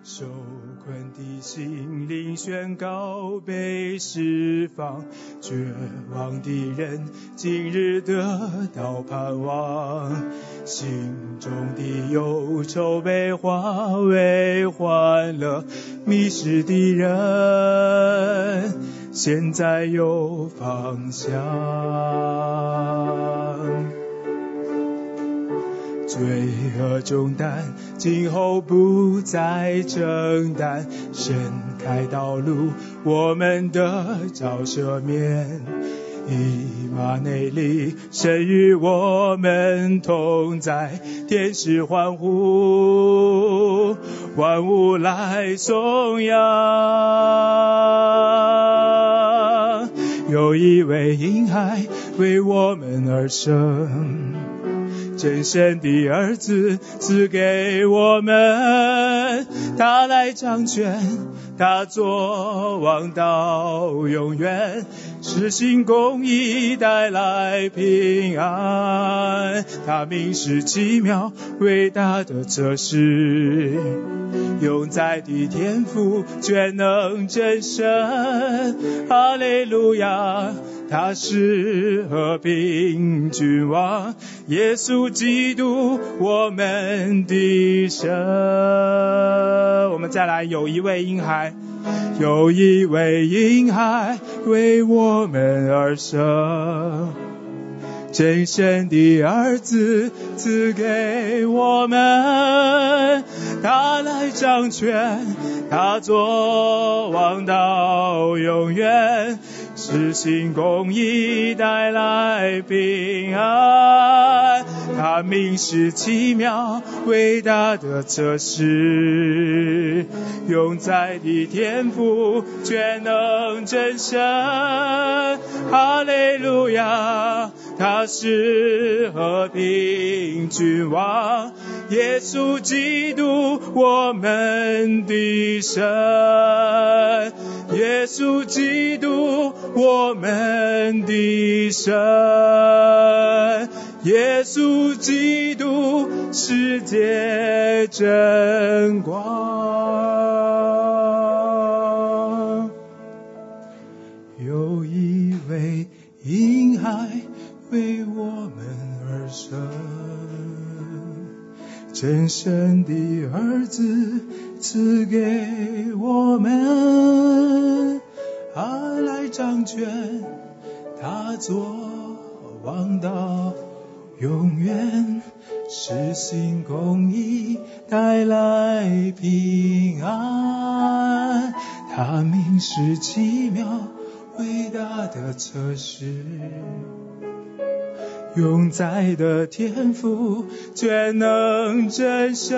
受困的心灵宣告被释放，绝望的人今日得到盼望，心中的忧愁被化为欢乐，迷失的人现在有方向。罪恶重担今后不再承担，伸开道路我们得着赦免，以马内利神与我们同在，天使欢呼，万物来颂扬。有一位婴孩为我们而生，真神的儿子赐给我们，他来掌权，他作王到永远，实行公义，带来平安。他名是奇妙伟大的策士，永在的天父全能真神，哈利路亚，他是和平君王，耶稣基督我们的神。我们再来，有一位婴孩，有一位婴孩为我们而生，真神的儿子赐给我们，他来掌权，他作王到永远，实行公义，带来平安。他名是奇妙伟大的策士，永在的天父全能真神，哈利路亚，他是和平君王，耶稣基督我们的神，耶稣基督我们的神，耶稣基督世界真光。有一位婴孩为我们而生，真神的儿子赐给我们，他来掌权，他作王到永远，实行公义，带来平安。他名是奇妙伟大的策士，永在的天父全能真神，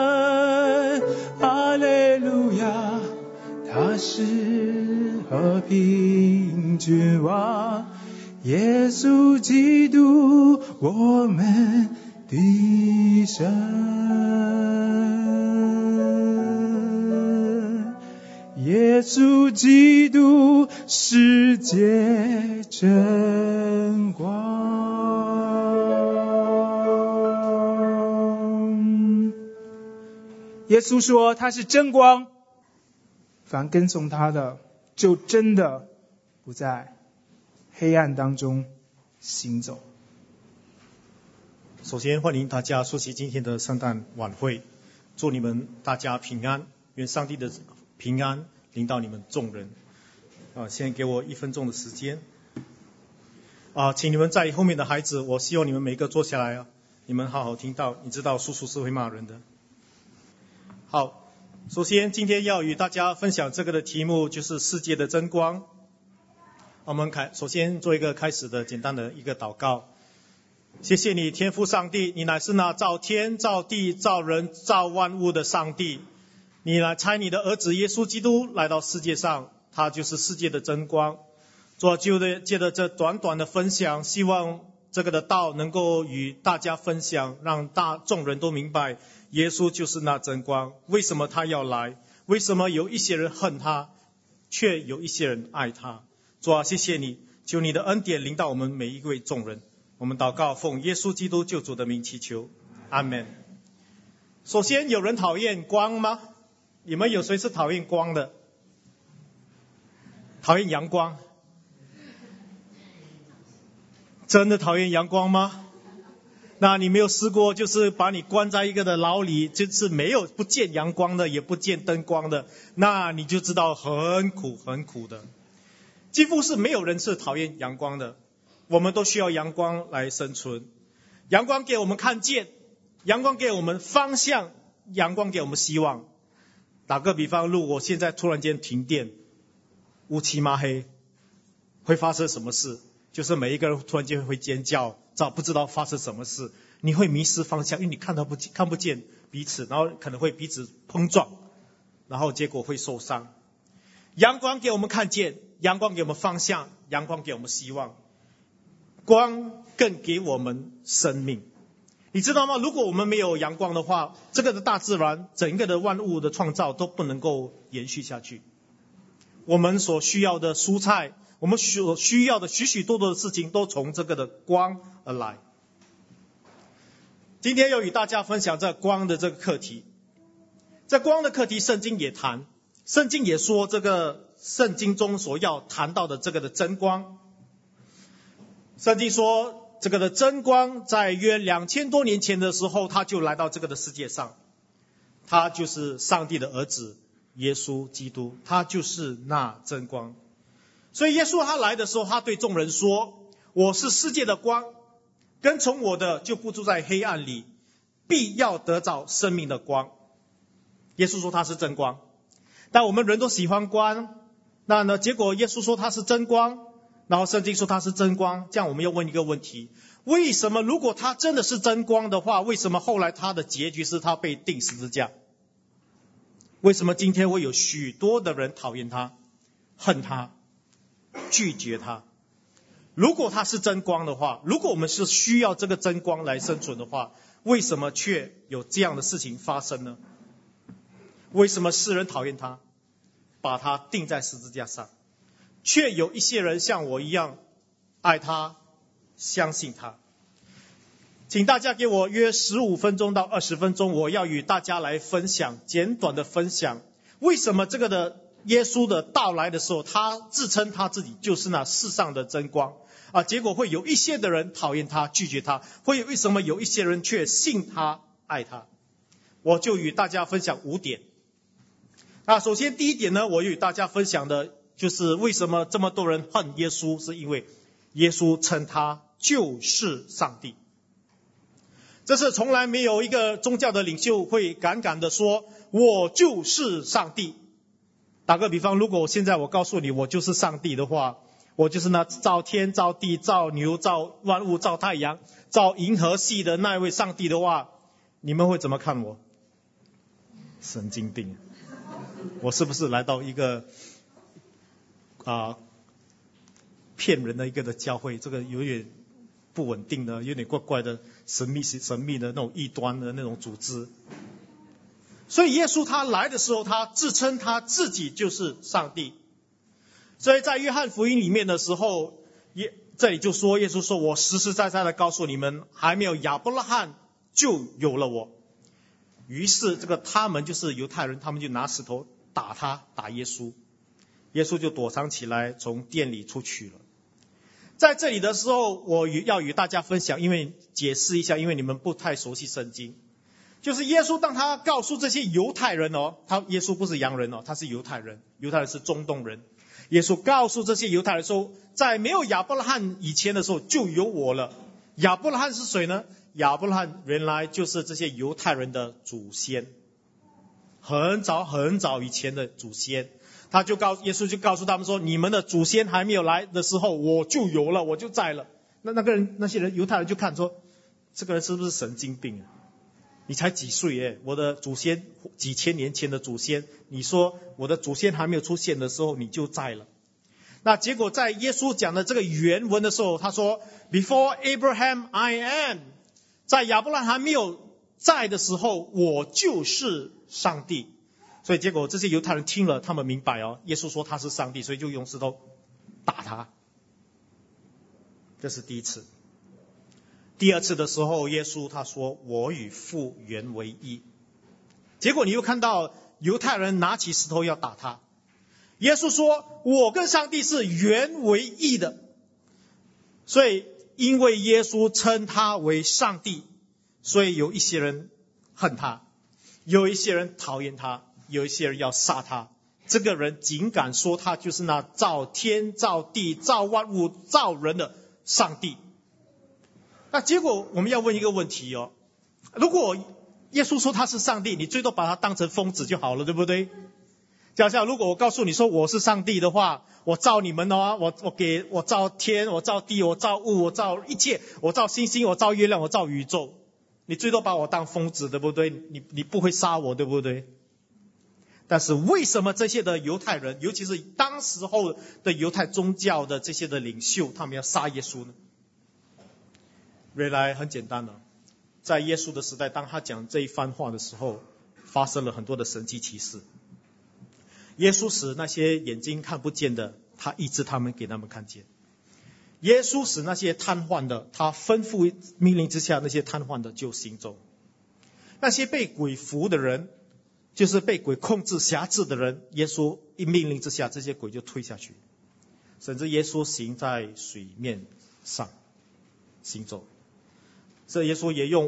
哈利路亚，他是和平君王，耶稣基督我们的神，耶稣基督世界真光。耶稣说他是真光，凡跟从他的就真的不在黑暗当中行走。 首先欢迎大家出席今天的圣诞晚会，祝你们大家平安，愿上帝的平安临到你们众人。先给我1分钟的时间。请你们在后面的孩子，我希望你们每个坐下来，你们好好听到，你知道叔叔是会骂人的。好，首先今天要与大家分享这个的题目就是世界的真光。我们首先做一个开始的简单的一个祷告。谢谢你天父上帝，你乃是那造天造地造人造万物的上帝，你来差你的儿子耶稣基督来到世界上，他就是世界的真光。主，就借着这短短的分享，希望这个的道能够与大家分享，让众人都明白耶稣就是那真光。为什么他要来？为什么有一些人恨他，却有一些人爱他？主啊，谢谢你，求你的恩典临到我们每一位众人。我们祷告，奉耶稣基督救主的名祈求，阿们。首先，有人讨厌光吗？ 你们有谁是讨厌光的？讨厌阳光？真的讨厌阳光吗？那你没有试过，就是把你关在一个的牢里，就是没有不见阳光的，也不见灯光的，那你就知道很苦很苦的。几乎是没有人是讨厌阳光的，我们都需要阳光来生存。阳光给我们看见，阳光给我们方向，阳光给我们希望。打个比方，如果现在突然间停电，乌漆嘛黑，会发生什么事？就是每一个人突然间会尖叫，不知道发生什么事，你会迷失方向，因为你看不见彼此，然后可能会彼此碰撞，然后结果会受伤。阳光给我们看见，阳光给我们方向，阳光给我们希望，光更给我们生命。你知道吗？如果我们没有阳光的话，这个的大自然整个的万物的创造都不能够延续下去。我们所需要的蔬菜，我们所需要的许许多多的事情都从这个的光而来。今天要与大家分享这光的这个课题。这光的课题圣经也谈，圣经也说这个圣经中所要谈到的这个的真光。圣经说这个的真光在约2000多年前的时候，他就来到这个的世界上，他就是上帝的儿子耶稣基督，他就是那真光。所以耶稣他来的时候，他对众人说，我是世界的光，跟从我的就不住在黑暗里，必要得着生命的光。耶稣说他是真光，但我们人都喜欢光，那呢，结果耶稣说他是真光，然后圣经说他是真光，这样我们要问一个问题，为什么如果他真的是真光的话，为什么后来他的结局是他被钉十字架？为什么今天会有许多的人讨厌他、恨他、拒绝他？如果他是真光的话，如果我们是需要这个真光来生存的话，为什么却有这样的事情发生呢？为什么世人讨厌他，把他钉在十字架上，却有一些人像我一样爱他、相信他？请大家给我约15分钟到20分钟，我要与大家来分享，简短的分享，为什么这个的耶稣的到来的时候，他自称他自己就是那世上的真光啊，结果会有一些的人讨厌他、拒绝他，为什么有一些人却信他、爱他？我就与大家分享5点。那首先第一点呢，我与大家分享的就是为什么这么多人恨耶稣，是因为耶稣称他就是上帝。这是从来没有一个宗教的领袖会敢的说我就是上帝。打个比方，如果现在我告诉你我就是上帝的话，我就是那造天造地造牛造万物造太阳造银河系的那位上帝的话，你们会怎么看我？神经病！我是不是来到一个骗人的一个的教会？这个有点不稳定的，有点怪怪的，神秘的那种异端的那种组织。所以耶稣他来的时候，他自称他自己就是上帝。所以在约翰福音里面的时候，这里就说耶稣说，我实实在在的告诉你们，还没有亚伯拉罕就有了我。于是这个他们就是犹太人，他们就拿石头打耶稣，耶稣就躲藏起来，从店里出去了。在这里的时候，我要与大家分享，因为解释一下，因为你们不太熟悉圣经，就是耶稣当他告诉这些犹太人耶稣不是洋人他是犹太人，犹太人是中东人。耶稣告诉这些犹太人说，在没有亚伯拉罕以前的时候就有我了。亚伯拉罕是谁呢？亚伯拉罕原来就是这些犹太人的祖先，很早很早以前的祖先。耶稣就告诉他们说，你们的祖先还没有来的时候，我就有了，我就在了。那些人犹太人就看说，这个人是不是神经病啊？你才几岁耶？我的祖先几千年前的祖先，你说我的祖先还没有出现的时候你就在了。那结果在耶稣讲的这个原文的时候，他说 Before Abraham I am， 在亚伯拉罕还没有在的时候，我就是上帝。所以结果这些犹太人听了，他们明白耶稣说他是上帝，所以就用石头打他。这是第一次。第二次的时候，耶稣他说我与父原为一。结果你又看到犹太人拿起石头要打他。耶稣说，我跟上帝是原为一的。所以因为耶稣称他为上帝，所以有一些人恨他，有一些人讨厌他，有一些人要杀他。这个人竟敢说他就是那造天造地造万物造人的上帝。那结果我们要问一个问题哦，如果耶稣说他是上帝，你最多把他当成疯子就好了，对不对？就好像如果我告诉你说我是上帝的话，我造你们哦，我造天，我造地，我造物，我造一切，我造星星，我造月亮，我造宇宙，你最多把我当疯子，对不对？你不会杀我，对不对？但是为什么这些的犹太人，尤其是当时候的犹太宗教的这些的领袖，他们要杀耶稣呢？原来很简单了，在耶稣的时代，当他讲这一番话的时候，发生了很多的神迹奇事。耶稣使那些眼睛看不见的，他医治他们，给他们看见。耶稣使那些瘫痪的，他吩咐命令之下，那些瘫痪的就行走。那些被鬼附的人，就是被鬼控制辖制的人，耶稣一命令之下，这些鬼就退下去。甚至耶稣行在水面上行走。这耶稣也用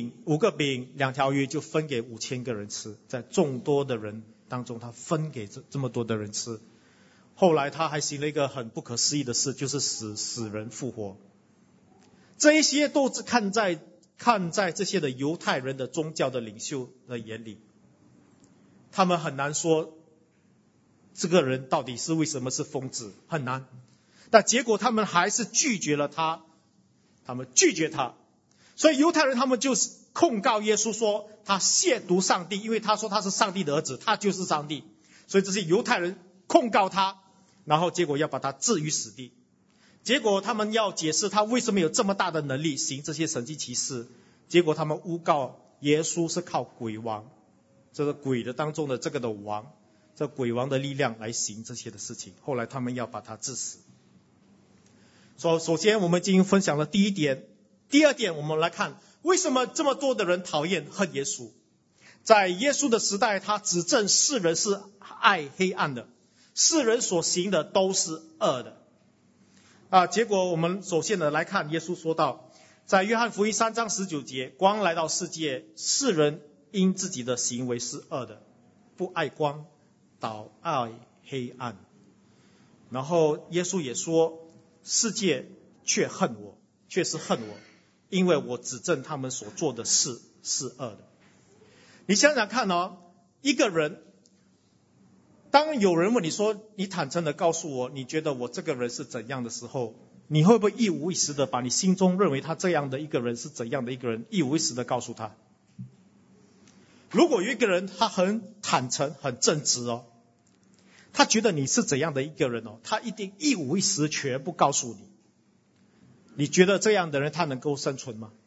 5个饼2条鱼就分给5000个人吃，在众多的人当中，他分给这么多的人吃。后来他还行了一个很不可思议的事，就是使死人复活。这一些都是看在这些的犹太人的宗教的领袖的眼里，他们很难说这个人到底是为什么是疯子，很难。但结果他们还是拒绝了他，他们拒绝他。所以犹太人他们就是控告耶稣说他亵渎上帝，因为他说他是上帝的儿子，他就是上帝。所以这些犹太人控告他，然后结果要把他置于死地。结果他们要解释他为什么有这么大的能力行这些神迹奇事，结果他们诬告耶稣是靠鬼王，这个鬼的当中的这个的王，这鬼王的力量来行这些的事情。后来他们要把他治死。首先我们已经分享了第一点。第二点，我们来看为什么这么多的人讨厌恨耶稣。在耶稣的时代，他指证世人是爱黑暗的，世人所行的都是恶的。结果我们首先来看耶稣说到，在约翰福音3章19节，光来到世界，世人因自己的行为是恶的，不爱光，倒爱黑暗。然后耶稣也说，世界却是恨我，因为我指证他们所做的事是恶的。你想想看哦，一个人，当有人问你说，你坦诚的告诉我，你觉得我这个人是怎样的时候，你会不会一五一十的把你心中认为他这样的一个人是怎样的一个人，一五一十的告诉他？如果有一个人他很坦诚很正直哦，他觉得你是怎样的一个人哦，他一定一五一十全部告诉你。你觉得这样的人他能够生存吗？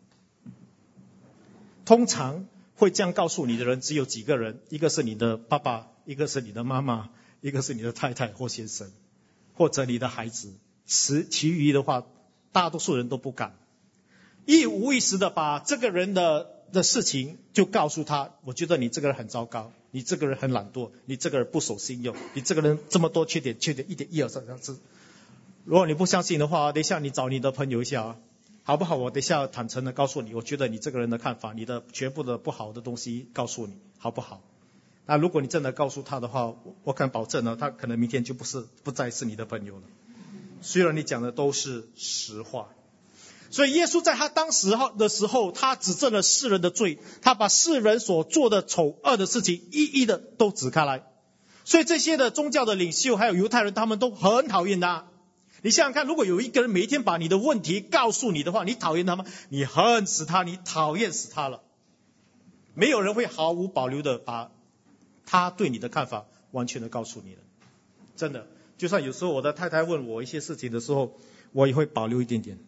通常会这样告诉你的人只有几个人，一个是你的爸爸，一个是你的妈妈，一个是你的太太或先生，或者你的孩子。其余的话，大多数人都不敢一五一十的把这个人的事情就告诉他。我觉得你这个人很糟糕，你这个人很懒惰，你这个人不守信用，你这个人这么多缺点一点1、2、3、4。如果你不相信的话，等一下你找你的朋友一下好不好？我等一下坦诚的告诉你，我觉得你这个人的看法，你的全部的不好的东西告诉你，好不好？那如果你真的告诉他的话，我敢保证他可能明天就不再是你的朋友了。虽然你讲的都是实话。所以耶稣在他当时的时候，他指证了世人的罪，他把世人所做的丑恶的事情一一的都指开来。所以这些的宗教的领袖还有犹太人，他们都很讨厌他。你想想看，如果有一个人每一天把你的问题告诉你的话，你讨厌他吗？你恨死他，你讨厌死他了。没有人会毫无保留的把他对你的看法完全的告诉你的。真的，就算有时候我的太太问我一些事情的时候，我也会保留一点点。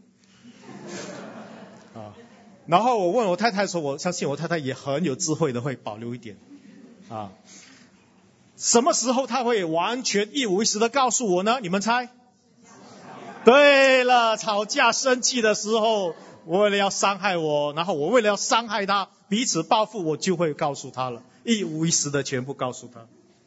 然后我问我太太的时候，我相信我太太也很有智慧的会保留一点。什么时候她会完全一五一十的告诉我呢？你们猜？对了，吵架生气的时候， 我为了要伤害我，然后我为了要伤害他，彼此报复，我就会告诉他了，一五一十的全部告诉他。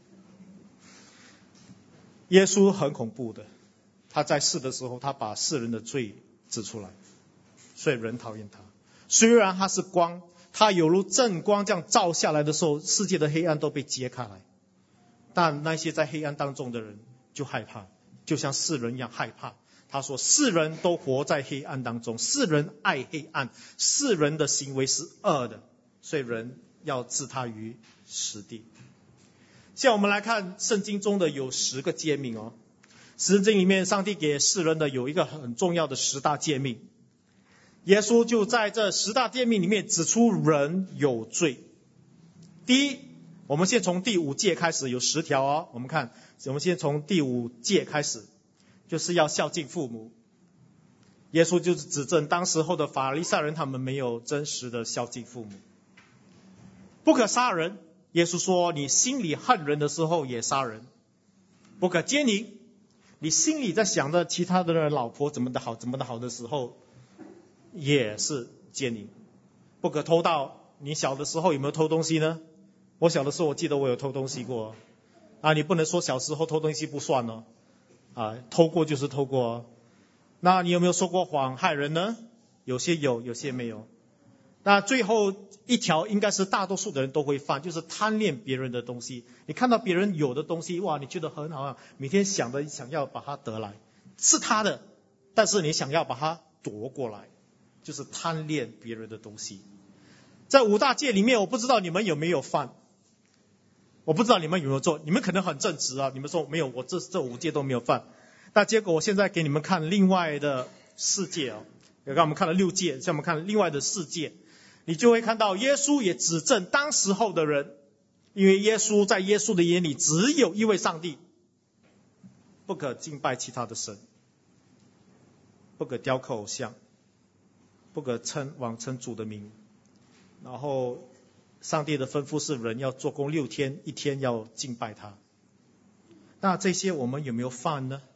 耶稣很恐怖的，他在世的时候，他把世人的罪指出来，所以人讨厌他。虽然他是光，他有如正光这样照下来的时候，世界的黑暗都被揭开来，但那些在黑暗当中的人就害怕，就像世人一样害怕。他说世人都活在黑暗当中，世人爱黑暗，世人的行为是恶的，所以人要置他于死地。现在我们来看圣经中的有10个诫命哦。圣经里面上帝给世人的有一个很重要的10大诫命，耶稣就在这10大诫命里面指出人有罪。第一，我们先从第5诫开始，有10条哦。我们先从第5诫开始，就是要孝敬父母。耶稣就是指证当时候的法利赛人，他们没有真实的孝敬父母。不可杀人，耶稣说你心里恨人的时候也杀人。不可奸淫，你心里在想着其他的人老婆怎么的好的时候也是奸淫。不可偷盗，你小的时候有没有偷东西呢？我小的时候我记得我有偷东西过啊，你不能说小时候偷东西不算哦，啊，偷过就是偷过哦。那你有没有说过谎害人呢？有些有，有些没有。那最后一条应该是大多数的人都会犯，就是贪恋别人的东西。你看到别人有的东西，哇，你觉得很好啊，每天想要把它得来，是他的，但是你想要把它夺过来，就是贪恋别人的东西。在5大诫里面，我不知道你们有没有犯，我不知道你们有没有做，你们可能很正直啊，你们说没有，我这5诫都没有犯。那结果我现在给你们看另外的4诫哦，刚刚我们看了6诫，现在我们看另外的4诫，你就会看到耶稣也指证当时候的人，因为在耶稣的眼里只有一位上帝，不可敬拜其他的神，不可雕刻偶像，不可妄称主的名。然后上帝的吩咐是人要做工6天，一天要敬拜他。那这些我们有没有犯呢？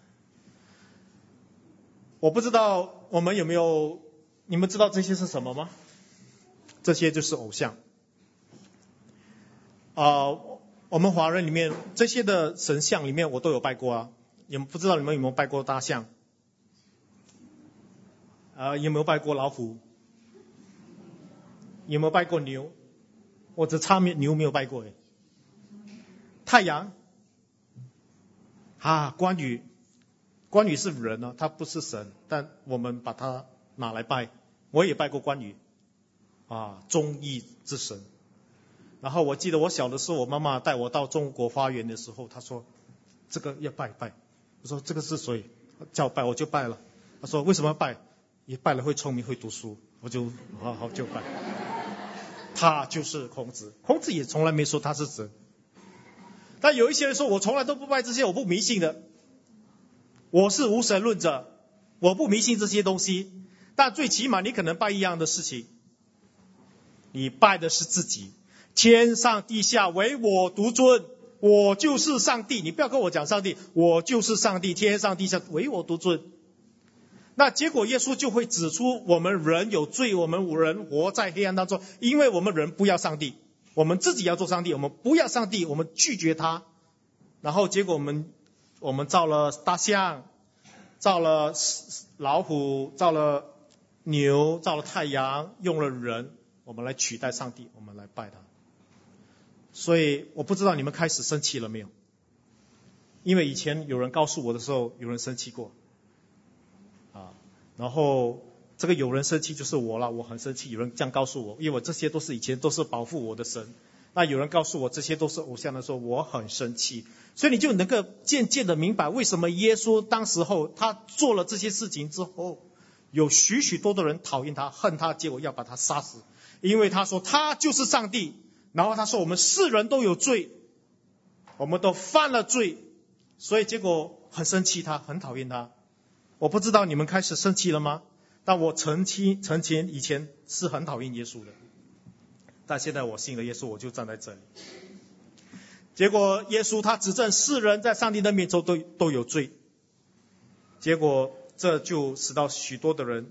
我不知道我们有没有，你们知道这些是什么吗？这些就是偶像。我们华人里面这些的神像里面我都有拜过啊。不知道你们有没有拜过大象？有没有拜过老虎？有没有拜过牛？我只差牛没有拜过诶。太阳啊，关羽是人啊，他不是神，但我们把他拿来拜。我也拜过关羽啊，忠义之神。然后我记得我小的时候，我妈妈带我到中国花园的时候，她说这个要拜。我说这个是谁？叫我拜我就拜了。她说为什么要拜？你拜了会聪明会读书。我就好就拜。他就是孔子，孔子也从来没说他是神。但有一些人说我从来都不拜这些，我不迷信的，我是无神论者，我不迷信这些东西。但最起码你可能拜一样的事情，你拜的是自己。天上地下唯我独尊，我就是上帝。你不要跟我讲上帝，我就是上帝，天上地下唯我独尊。那结果耶稣就会指出我们人有罪，我们人活在黑暗当中，因为我们人不要上帝，我们自己要做上帝，我们不要上帝，我们拒绝他。然后结果我们造了大象，造了老虎，造了牛，造了太阳，用了人，我们来取代上帝，我们来拜他。所以我不知道你们开始生气了没有？因为以前有人告诉我的时候，有人生气过然后这个有人生气就是我了，我很生气。有人这样告诉我，因为我这些以前都是保护我的神。那有人告诉我这些都是偶像的时候，我很生气。所以你就能够渐渐的明白，为什么耶稣当时候他做了这些事情之后，有许许多的人讨厌他、恨他，结果要把他杀死。因为他说他就是上帝，然后他说我们世人都有罪，我们都犯了罪，所以结果很生气他，很讨厌他。我不知道你们开始生气了吗？但我以前是很讨厌耶稣的，但现在我信了耶稣，我就站在这里。结果耶稣他指证世人在上帝的面前都有罪，结果这就使到许多的人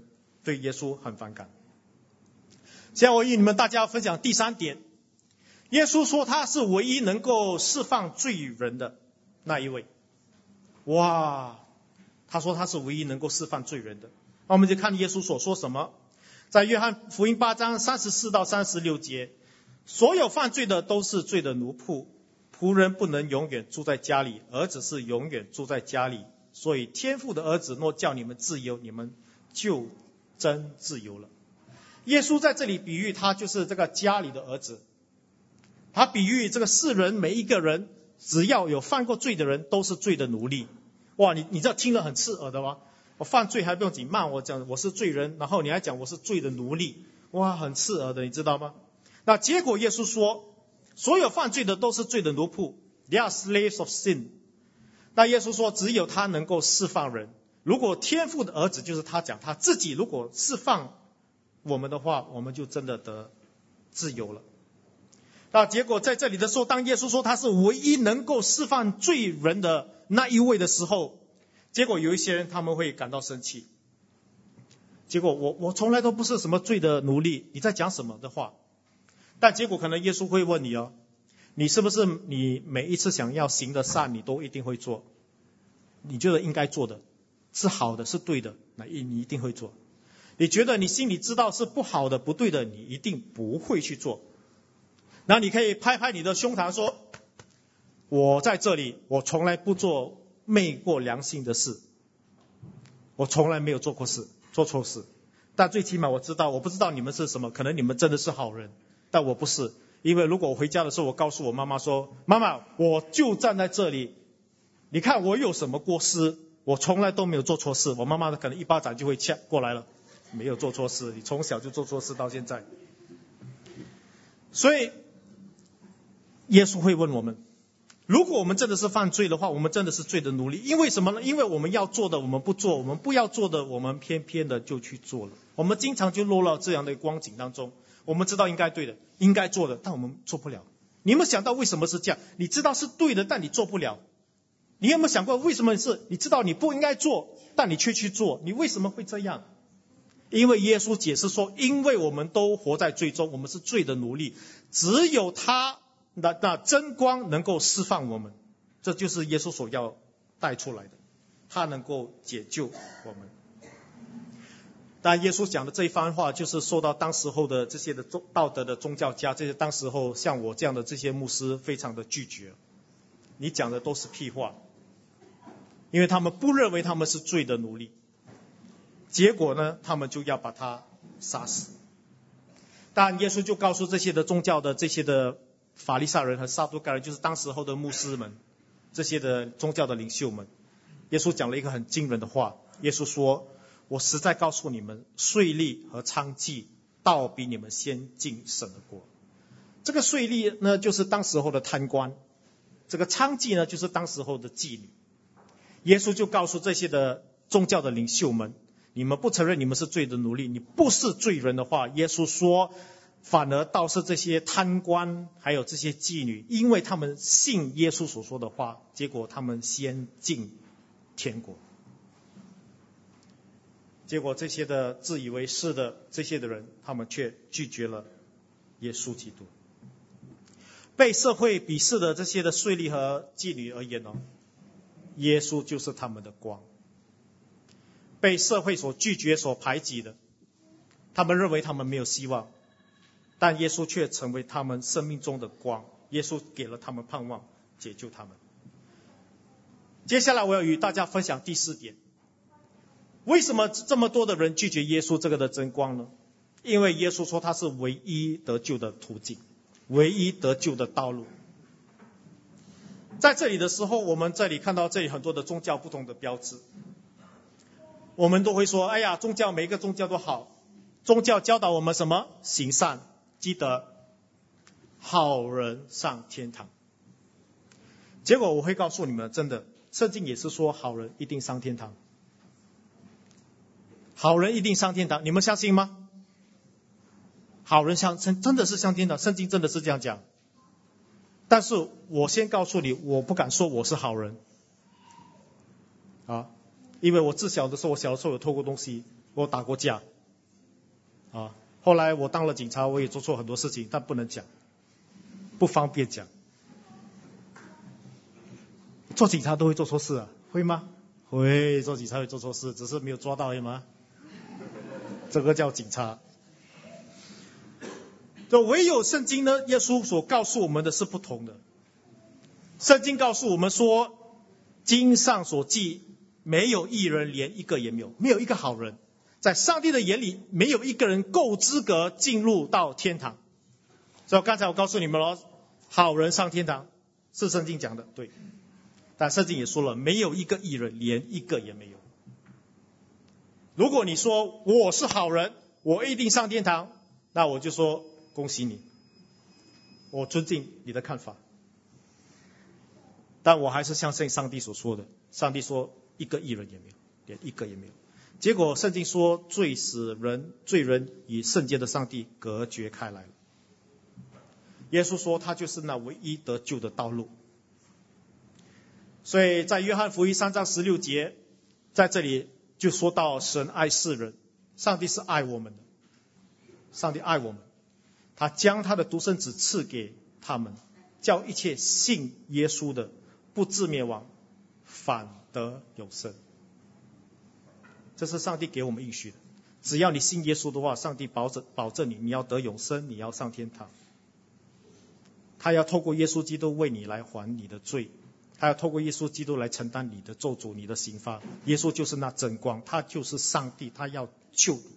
对耶稣很反感。现在我与你们大家分享第3点，耶稣说他是唯一能够释放罪人的那一位。哇，他说他是唯一能够释放罪人的。那我们就看耶稣所说什么，在约翰福音8章34到36节，所有犯罪的都是罪的奴仆，仆人不能永远住在家里，儿子是永远住在家里，所以天父的儿子若叫你们自由，你们就真自由了。耶稣在这里比喻他就是这个家里的儿子，他比喻这个世人每一个人，只要有犯过罪的人都是罪的奴隶。哇，你这听了很刺耳的吗？我犯罪还不用紧，骂我讲我是罪人，然后你还讲我是罪的奴隶，哇，很刺耳的，你知道吗？那结果耶稣说，所有犯罪的都是罪的奴仆 ，they are slaves of sin。那耶稣说，只有他能够释放人。如果天父的儿子，就是他讲他自己，如果释放我们的话，我们就真的得自由了。那结果在这里的时候，当耶稣说他是唯一能够释放罪人的那一位的时候，结果有一些人他们会感到生气。结果我从来都不是什么罪的奴隶，你在讲什么的话？但结果可能耶稣会问你哦，你是不是你每一次想要行的善，你都一定会做？你觉得应该做的，是好的，是对的，那你一定会做。你觉得你心里知道是不好的、不对的，你一定不会去做。然后你可以拍拍你的胸膛说，我在这里，我从来不做昧过良心的事，我从来没有做错事。但最起码我不知道你们是什么，可能你们真的是好人，但我不是。因为如果我回家的时候，我告诉我妈妈说，妈妈，我就站在这里，你看我有什么过失，我从来都没有做错事，我妈妈可能一巴掌就会掐过来了，没有做错事，你从小就做错事到现在。所以耶稣会问我们，如果我们真的是犯罪的话，我们真的是罪的奴隶。因为什么呢？因为我们要做的我们不做，我们不要做的我们偏偏的就去做了。我们经常就落到这样的光景当中，我们知道应该对的，应该做的，但我们做不了。你有没有想到为什么是这样？你知道是对的，但你做不了。你有没有想过为什么是你知道你不应该做，但你却去做？你为什么会这样？因为耶稣解释说，因为我们都活在罪中，我们是罪的奴隶，只有他那真光能够释放我们，这就是耶稣所要带出来的，他能够解救我们。但耶稣讲的这一番话，就是受到当时候的这些的道德的宗教家，这些当时候像我这样的这些牧师非常的拒绝。你讲的都是屁话，因为他们不认为他们是罪的奴隶。结果呢，他们就要把他杀死。但耶稣就告诉这些的宗教的这些的法利赛人和撒都该人，就是当时候的牧师们，这些的宗教的领袖们，耶稣讲了一个很惊人的话。耶稣说，我实在告诉你们，税吏和娼妓倒比你们先进神的国。这个税吏呢，就是当时候的贪官，这个娼妓呢，就是当时候的妓女。耶稣就告诉这些的宗教的领袖们，你们不承认你们是罪的奴隶，你不是罪人的话，耶稣说反而倒是这些贪官还有这些妓女，因为他们信耶稣所说的话，结果他们先进天国。结果这些的自以为是的这些的人，他们却拒绝了耶稣基督。被社会鄙视的这些的税吏和妓女而言耶稣就是他们的光。被社会所拒绝所排挤的，他们认为他们没有希望，但耶稣却成为他们生命中的光。耶稣给了他们盼望，解救他们。接下来我要与大家分享第4点，为什么这么多的人拒绝耶稣这个的真光呢？因为耶稣说他是唯一得救的途径，唯一得救的道路。在这里的时候，我们这里看到这里很多的宗教不同的标志，我们都会说，哎呀，宗教每一个宗教都好，宗教教导我们什么？行善积德，好人上天堂。结果我会告诉你们，真的圣经也是说好人一定上天堂，好人一定上天堂，你们相信吗？好人真的是上天堂，圣经真的是这样讲。但是我先告诉你，我不敢说我是好人因为我自小的时候，我小的时候有偷过东西，我打过架啊。后来我当了警察，我也做错很多事情，但不能讲，不方便讲。做警察都会做错事啊，会吗？会，做警察会做错事，只是没有抓到而已吗？这个叫警察。唯有圣经呢，耶稣所告诉我们的是不同的。圣经告诉我们说，经上所记，没有一人，连一个也没有，没有一个好人，在上帝的眼里，没有一个人够资格进入到天堂。所以刚才我告诉你们了，好人上天堂是圣经讲的，对。但圣经也说了，没有一个义人，连一个也没有。如果你说我是好人，我一定上天堂，那我就说恭喜你，我尊敬你的看法。但我还是相信上帝所说的，上帝说一个义人也没有，连一个也没有。结果圣经说，罪人与圣洁的上帝隔绝开来了。耶稣说他就是那唯一得救的道路。所以在约翰福音3章16节，在这里就说到神爱世人，上帝是爱我们的，上帝爱我们，他将他的独生子赐给他们，叫一切信耶稣的不至灭亡，反得永生。这是上帝给我们应许的，只要你信耶稣的话，上帝保证你要得永生，你要上天堂。他要透过耶稣基督为你来还你的罪，他要透过耶稣基督来承担你的咒诅，你的刑罚。耶稣就是那真光，他就是上帝，他要救你。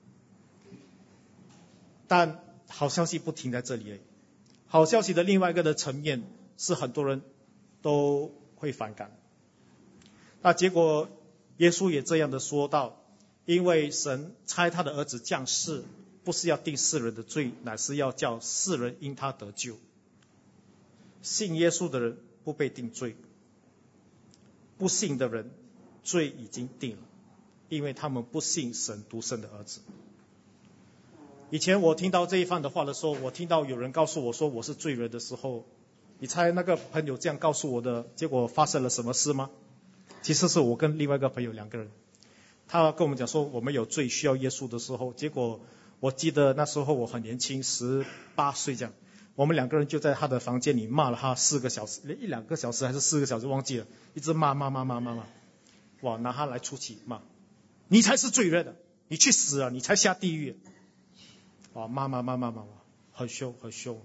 但好消息不停在这里而已。好消息的另外一个的层面是很多人都会反感。那结果耶稣也这样的说道，因为神差他的儿子降世，不是要定世人的罪，乃是要叫世人因他得救。信耶稣的人不被定罪，不信的人罪已经定了，因为他们不信神独生的儿子。以前我听到这一番的话的时候，我听到有人告诉我说我是罪人的时候，你猜那个朋友这样告诉我的结果发生了什么事吗？其实是我跟另外一个朋友2个人，他跟我们讲说我们有罪需要耶稣的时候，结果我记得那时候我很年轻，18岁这样，我们2个人就在他的房间里骂了他4个小时，1-2个小时还是4个小时忘记了，一直骂，哇，拿他来出气骂，你才是罪人的，你去死啊，你才下地狱。哇，骂，很凶。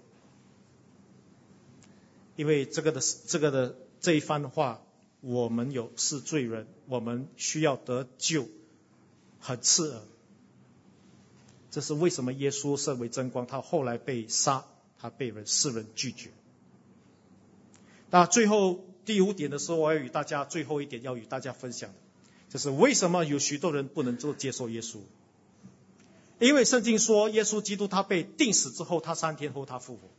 因为这一番话，我们是罪人，我们需要得救，很刺耳。这是为什么耶稣身为真光，他后来被杀，他被世人拒绝。那最后第5点的时候，我要与大家最后一点要与大家分享的，就是为什么有许多人不能够接受耶稣。因为圣经说耶稣基督他被钉死之后，他3天后他复活。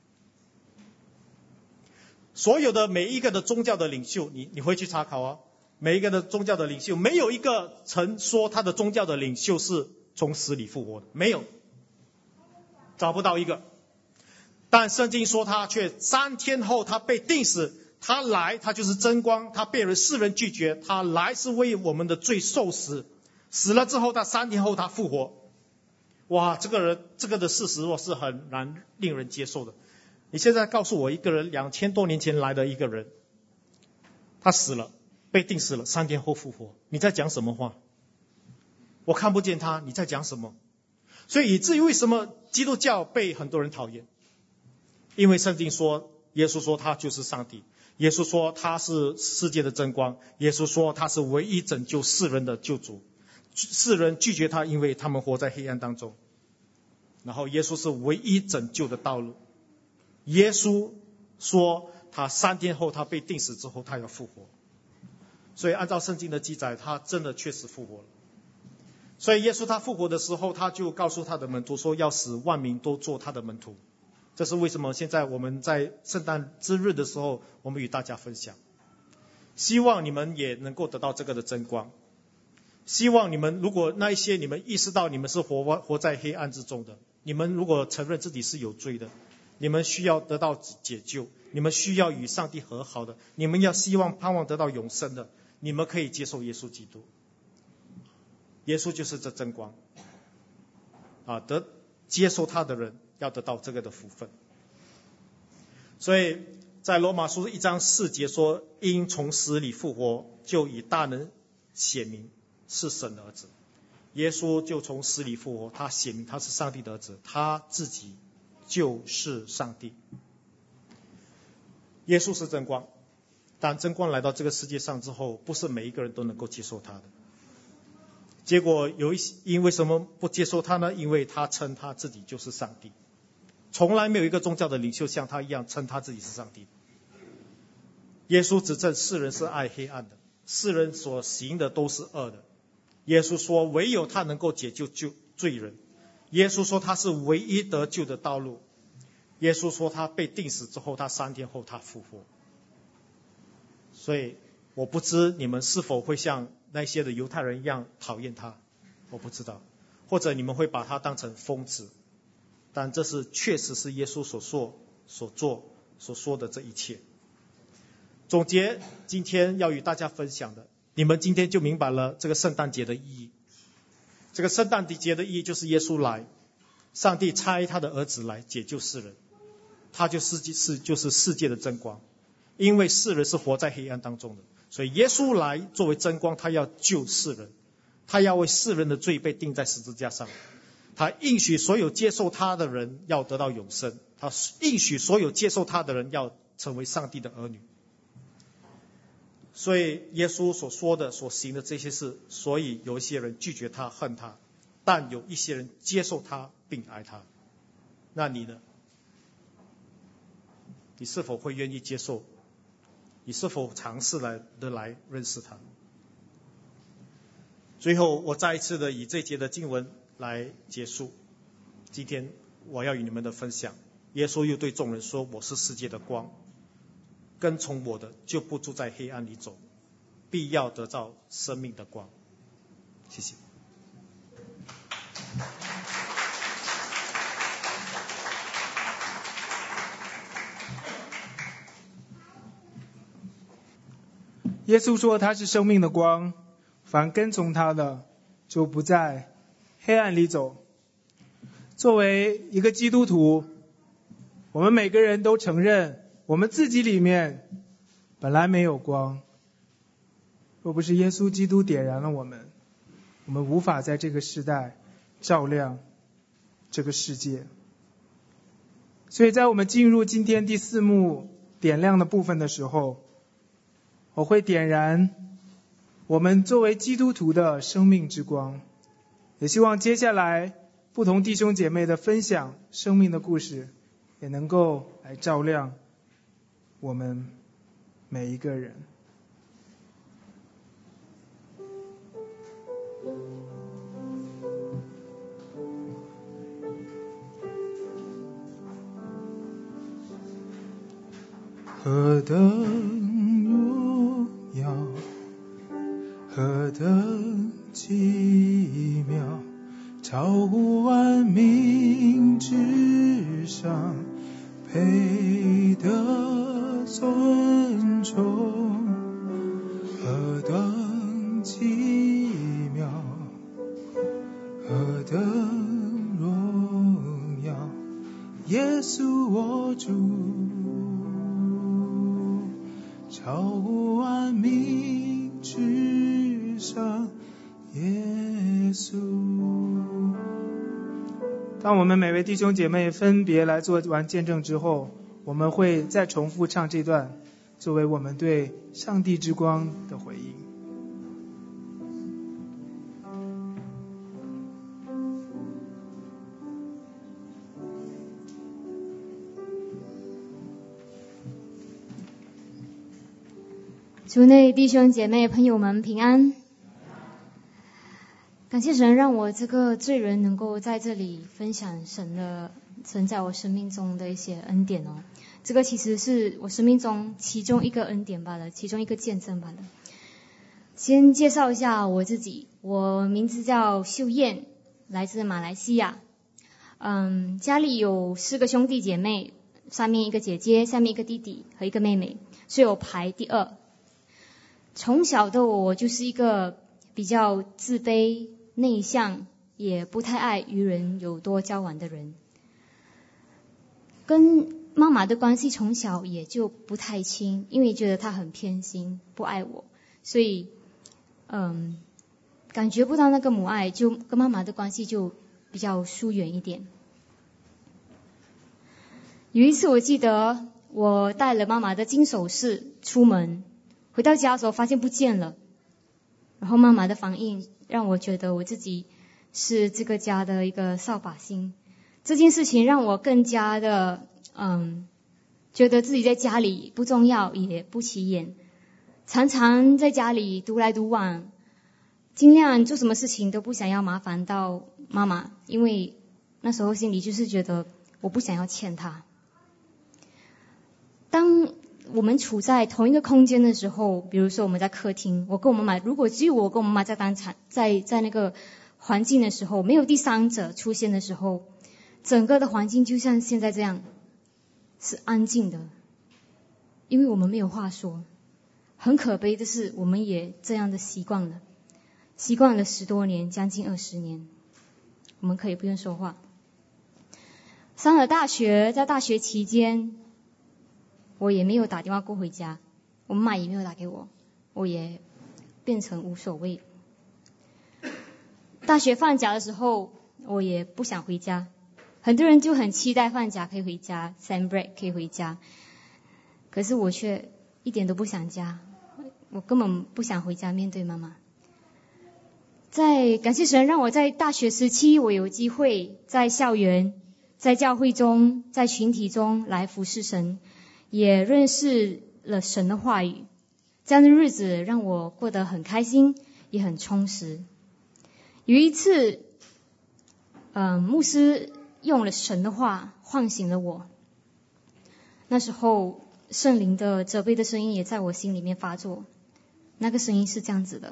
所有的每一个的宗教的领袖，你回去查考啊，每一个的宗教的领袖，没有一个曾说他的宗教的领袖是从死里复活的，没有，找不到一个。但圣经说他却3天后他被钉死，他来他就是真光，他被世人拒绝，他来是为我们的罪受死，死了之后他3天后他复活。哇，这个的事实是很难令人接受的。你现在告诉我一个人2000多年前来的一个人，他死了，被钉死了，3天后复活，你在讲什么话？我看不见他，你在讲什么？所以以至于为什么基督教被很多人讨厌？因为圣经说，耶稣说他就是上帝，耶稣说他是世界的真光，耶稣说他是唯一拯救世人的救主。世人拒绝他，因为他们活在黑暗当中。然后耶稣是唯一拯救的道路。耶稣说他3天后他被钉死之后他要复活。所以按照圣经的记载，他真的确实复活了。所以耶稣他复活的时候，他就告诉他的门徒说，要使万民都做他的门徒。这是为什么现在我们在圣诞之日的时候，我们与大家分享，希望你们也能够得到这个的真光。希望你们，如果那一些你们意识到你们是活在黑暗之中的，你们如果承认自己是有罪的，你们需要得到解救，你们需要与上帝和好的，你们要希望盼望得到永生的，你们可以接受耶稣基督。耶稣就是这真光。 接受他的人要得到这个的福分。所以在罗马书1章4节说，因从死里复活，就以大能显明是神的儿子。耶稣就从死里复活，他显明他是上帝的儿子，他自己就是上帝。耶稣是真光，但真光来到这个世界上之后，不是每一个人都能够接受他的。结果因为什么不接受他呢？因为他称他自己就是上帝，从来没有一个宗教的领袖像他一样称他自己是上帝。耶稣指证世人是爱黑暗的，世人所行的都是恶的。耶稣说唯有他能够解救罪人，耶稣说他是唯一得救的道路，耶稣说他被钉死之后，他3天后他复活。所以我不知你们是否会像那些的犹太人一样讨厌他，我不知道，或者你们会把他当成疯子，但这是确实是耶稣所说所做所说的这一切。总结今天要与大家分享的，你们今天就明白了这个圣诞节的意义。这个圣诞节的意义就是耶稣来，上帝差他的儿子来解救世人，他就是世界的真光。因为世人是活在黑暗当中的，所以耶稣来作为真光，他要救世人，他要为世人的罪被钉在十字架上，他应许所有接受他的人要得到永生，他应许所有接受他的人要成为上帝的儿女。所以耶稣所说的所行的这些事，所以有一些人拒绝他恨他，但有一些人接受他并爱他。那你呢？你是否会愿意接受？你是否尝试来认识他？最后我再一次的以这节的经文来结束今天我要与你们的分享。耶稣又对众人说，我是世界的光，跟从我的就不住在黑暗里走，必要得到生命的光。谢谢。 耶稣说他是生命的光，凡跟从他的就不在黑暗里走。作为一个基督徒，我们每个人都承认我们自己里面本来没有光，若不是耶稣基督点燃了我们无法在这个时代照亮这个世界。所以在我们进入今天第4幕点亮的部分的时候，我会点燃我们作为基督徒的生命之光，也希望接下来不同弟兄姐妹的分享生命的故事，也能够来照亮我们每一个人。何等荣耀，何等奇妙，超乎万民之上，配得尊崇。何等奇妙，何等荣耀，耶稣我主，超乎万民之上，耶稣。当我们每位弟兄姐妹分别来做完见证之后，我们会再重复唱这段，作为我们对上帝之光的回应。 主内弟兄姐妹朋友们平安，感谢神让我这个罪人能够在这里分享神在我生命中的一些恩典哦。这个其实是我生命中其中一个恩典罢了，其中一个见证罢了。先介绍一下我自己，我名字叫秀燕，来自马来西亚。家里有4个兄弟姐妹，上面一个姐姐，下面一个弟弟和一个妹妹，所以我排第2。从小的我就是一个比较自卑、内向、 也不太爱与人有多交往的人。跟妈妈的关系从小也就不太亲，因为觉得她很偏心，不爱我，所以感觉不到那个母爱，就跟妈妈的关系就比较疏远一点。有一次我记得我带了妈妈的金首饰出门，回到家的时候发现不见了，然后妈妈的反应让我觉得我自己是这个家的一个扫把星。这件事情让我更加的觉得自己在家里不重要也不起眼，常常在家里独来独往，尽量做什么事情都不想要麻烦到妈妈，因为那时候心里就是觉得我不想要欠她。当我们处在同一个空间的时候，比如说我们在客厅，我跟我妈妈，如果只有我跟我妈妈在当场在那个环境的时候，没有第三者出现的时候，整个的环境就像现在这样，是安静的，因为我们没有话说。很可悲的是，我们也这样的习惯了10多年，将近20年，我们可以不用说话。上了大学，在大学期间，我也没有打电话过回家，我妈妈也没有打给我，我也变成无所谓。大学放假的时候，我也不想回家。很多人就很期待放假可以回家 ，Sem break 可以回家，可是我却一点都不想家，我根本不想回家面对妈妈。感谢神让我在大学时期，我有机会在校园、在教会中、在群体中来服侍神，也认识了神的话语。这样的日子让我过得很开心，也很充实。有一次，牧师用了神的话唤醒了我。那时候圣灵的责备的声音也在我心里面发作。那个声音是这样子的：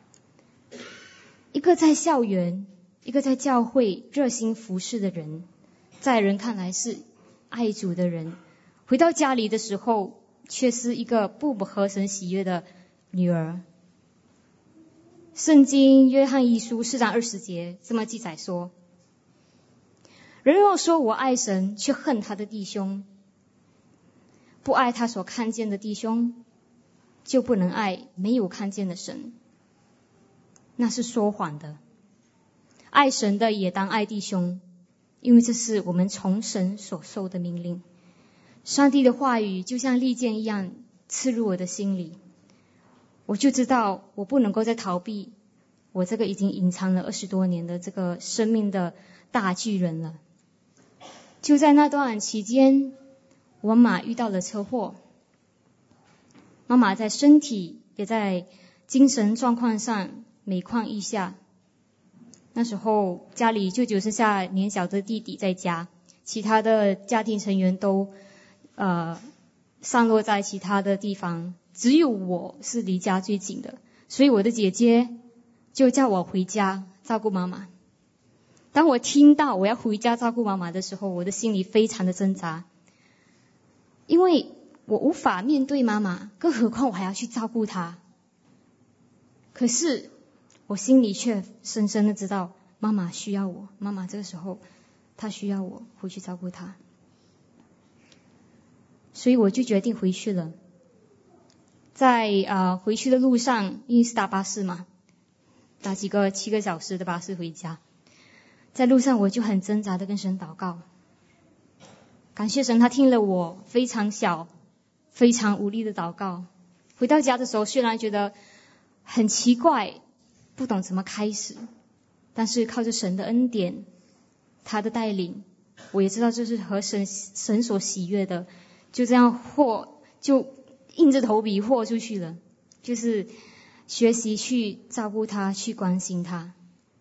一个在校园，一个在教会热心服侍的人，在人看来是爱主的人，回到家里的时候却是一个不合神喜悦的女儿。圣经约翰一书4章20节这么记载说：人若说我爱神，却恨他的弟兄，不爱他所看见的弟兄，就不能爱没有看见的神，那是说谎的。爱神的也当爱弟兄，因为这是我们从神所受的命令。上帝的话语就像利剑一样刺入我的心里，我就知道我不能够再逃避我这个已经隐藏了20多年的这个生命的大巨人了。就在那段期间，我妈妈遇到了车祸，妈妈在身体也在精神状况上每况愈下。那时候家里就只剩下年小的弟弟在家，其他的家庭成员都散落在其他的地方，只有我是离家最近的，所以我的姐姐就叫我回家照顾妈妈。当我听到我要回家照顾妈妈的时候，我的心里非常的挣扎，因为我无法面对妈妈，更何况我还要去照顾她。可是我心里却深深的知道妈妈需要我，妈妈这个时候她需要我回去照顾她，所以我就决定回去了。在回去的路上，因为是搭巴士嘛，搭7个小时的巴士回家，在路上我就很挣扎的跟神祷告，感谢神他听了我非常小非常无力的祷告。回到家的时候虽然觉得很奇怪，不懂怎么开始，但是靠着神的恩典，他的带领，我也知道这是合神所喜悦的，就这样就硬着头皮豁出去了，就是学习去照顾他，去关心他。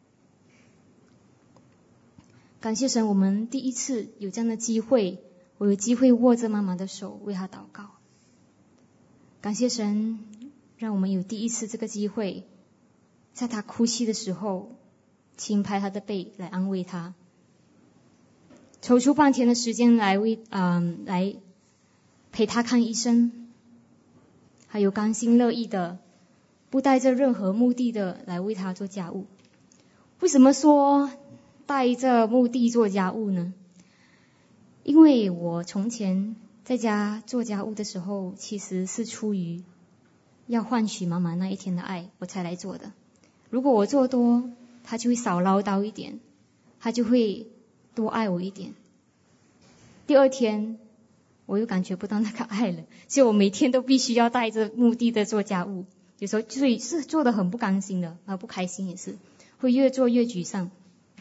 感谢神，我们第一次有这样的机会，我有机会握着妈妈的手为她祷告。感谢神，让我们有第一次这个机会，在她哭泣的时候，轻拍她的背来安慰她，抽出半天的时间来陪她看医生，还有甘心乐意的，不带着任何目的的来为她做家务。 为什么说带着目的做家务呢？因为我从前在家做家务的时候，其实是出于要换取妈妈那一天的爱，我才来做的。如果我做多，她就会少唠叨一点，她就会多爱我一点。第二天我又感觉不到那个爱了，所以我每天都必须要带着目的的做家务，有时候所以是做得很不甘心的，不开心也是，会越做越沮丧。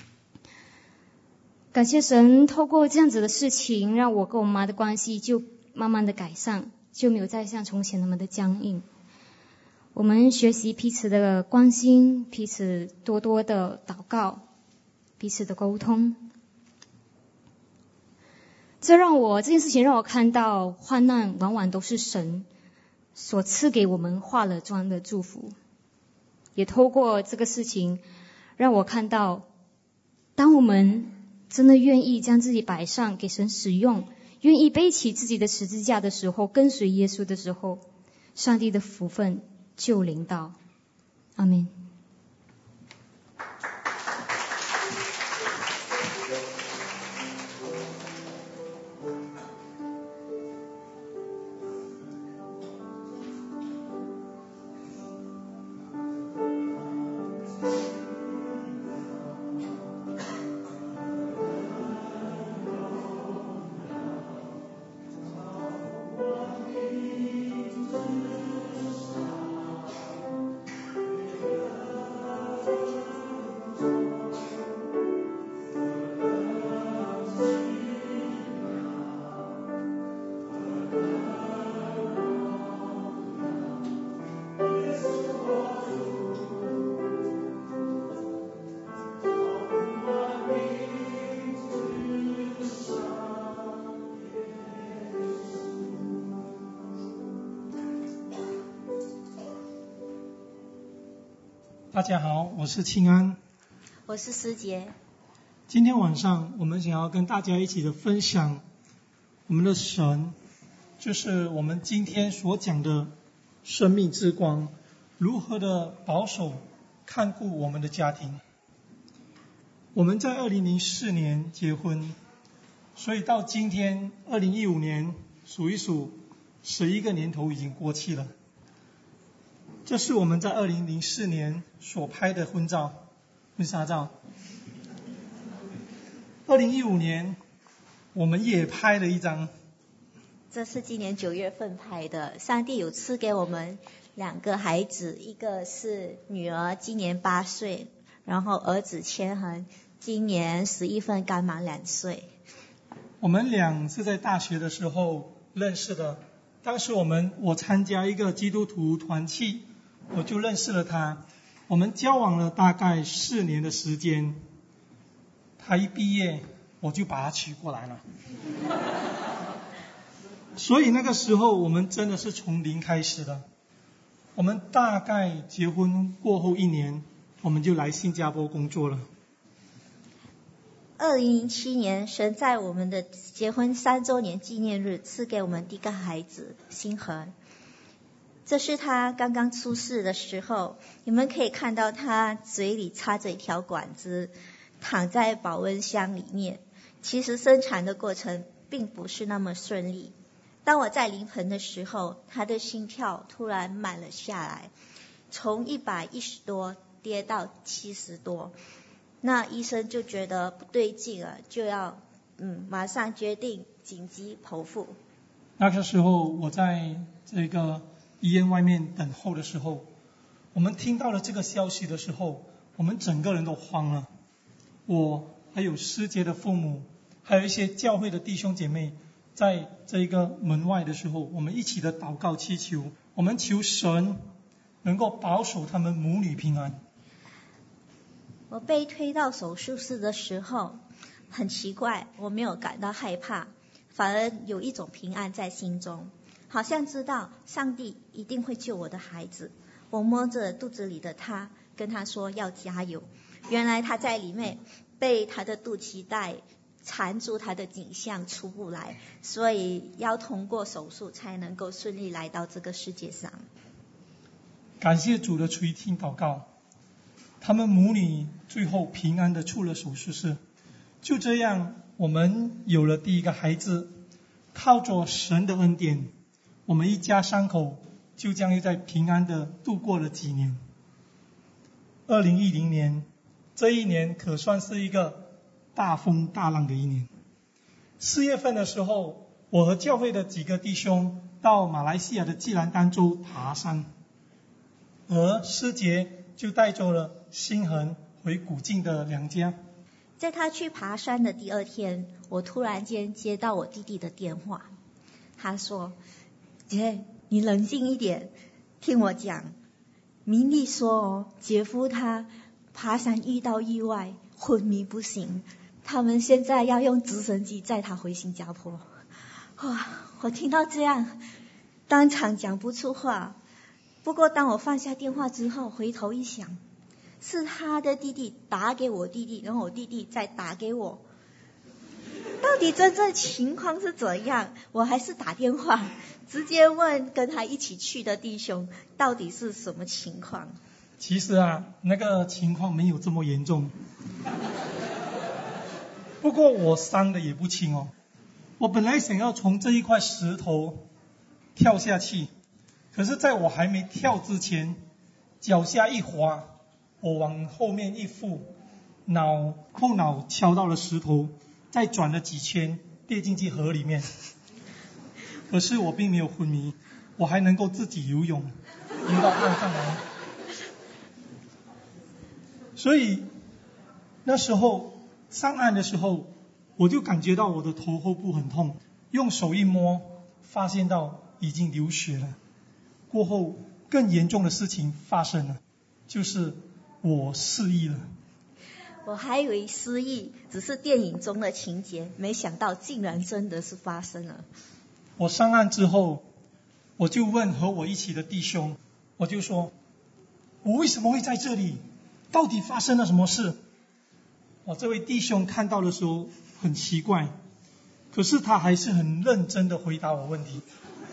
感谢神，透过这样子的事情，让我跟我妈的关系就慢慢的改善，就没有再像从前那么的僵硬。我们学习彼此的关心，彼此多多的祷告，彼此的沟通。这件事情让我看到，患难往往都是神所赐给我们化了妆的祝福。也透过这个事情，让我看到，当我们真的愿意将自己摆上给神使用，愿意背起自己的十字架的时候，跟随耶稣的时候，上帝的福分就临到。阿们。 大家好，我是庆安， 我是思杰。 今天晚上我们想要跟大家一起的分享我们的神，就是我们今天所讲的生命之光，如何的保守看顾我们的家庭。我们在2004年结婚，所以到今天2015年数一数11个年头已经过去了。这是我们在2004年所拍的婚纱照。2015年我们也拍了一张， 这是今年9月份拍的。上帝有赐给我们2个孩子，一个是女儿，今年8岁，然后儿子千恒，今年11份刚满2岁。 我们俩是在大学的时候认识的，当时我参加一个基督徒团契，我就认识了他，我们交往了大概4年的时间，他一毕业我就把他娶过来了。所以那个时候我们真的是从零开始的。我们大概结婚过后1年，我们就来新加坡工作了。 2007年，神在我们的结婚3周年纪念日赐给我们第一个孩子新恒。这是他刚刚出世的时候，你们可以看到他嘴里插着一条管子，躺在保温箱里面。其实生产的过程并不是那么顺利。当我在临盆的时候，他的心跳突然慢了下来，从110多跌到70多。那医生就觉得不对劲了，就要马上决定紧急剖腹。 那个时候我在这个医院外面等候的时候，我们听到了这个消息的时候，我们整个人都慌了。我还有师姐的父母，还有一些教会的弟兄姐妹，在这个门外的时候，我们一起的祷告祈求，我们求神能够保守他们母女平安。 我被推到手术室的时候，很奇怪，我没有感到害怕，反而有一种平安在心中，好像知道上帝一定会救我的孩子。我摸着肚子里的他，跟他说要加油。原来他在里面被他的肚脐带缠住，他的颈项出不来，所以要通过手术才能够顺利来到这个世界上。 感谢主的垂听祷告。 他们母女最后平安的出了手术室。就这样，我们有了第一个孩子，靠着神的恩典，我们一家三口就这样又在平安的度过了几年。2010年，这一年可算是一个大风大浪的一年。4月份的时候，我和教会的几个弟兄到马来西亚的吉兰丹州爬山，而师姐就带着了心恒回古晋的娘家。 在他去爬山的第二天，我突然间接到我弟弟的电话，他说：姐，你冷静一点，听我讲。明丽说姐夫他爬山遇到意外，昏迷不醒，他们现在要用直升机载他回新加坡。哇，我听到这样，当场讲不出话。不过当我放下电话之后，回头一想，是他的弟弟打给我弟弟，然后我弟弟再打给我。到底真正情况是怎样？我还是打电话直接问跟他一起去的弟兄，到底是什么情况？ 其实那个情况没有这么严重。不过我伤的也不轻哦。我本来想要从这一块石头跳下去，可是在我还没跳之前，脚下一滑，我往后面一俯，后脑敲到了石头，再转了几圈，跌进去河里面。可是我并没有昏迷，我还能够自己游泳，游到岸上来。所以那时候上岸的时候，我就感觉到我的头后部很痛，用手一摸，发现到已经流血了。过后更严重的事情发生了，就是我失忆了。 我还以为失忆只是电影中的情节，没想到竟然真的是发生了。 我上岸之后，我就问和我一起的弟兄，我就说，我为什么会在这里？到底发生了什么事？这位弟兄看到的时候很奇怪，可是他还是很认真的回答我问题。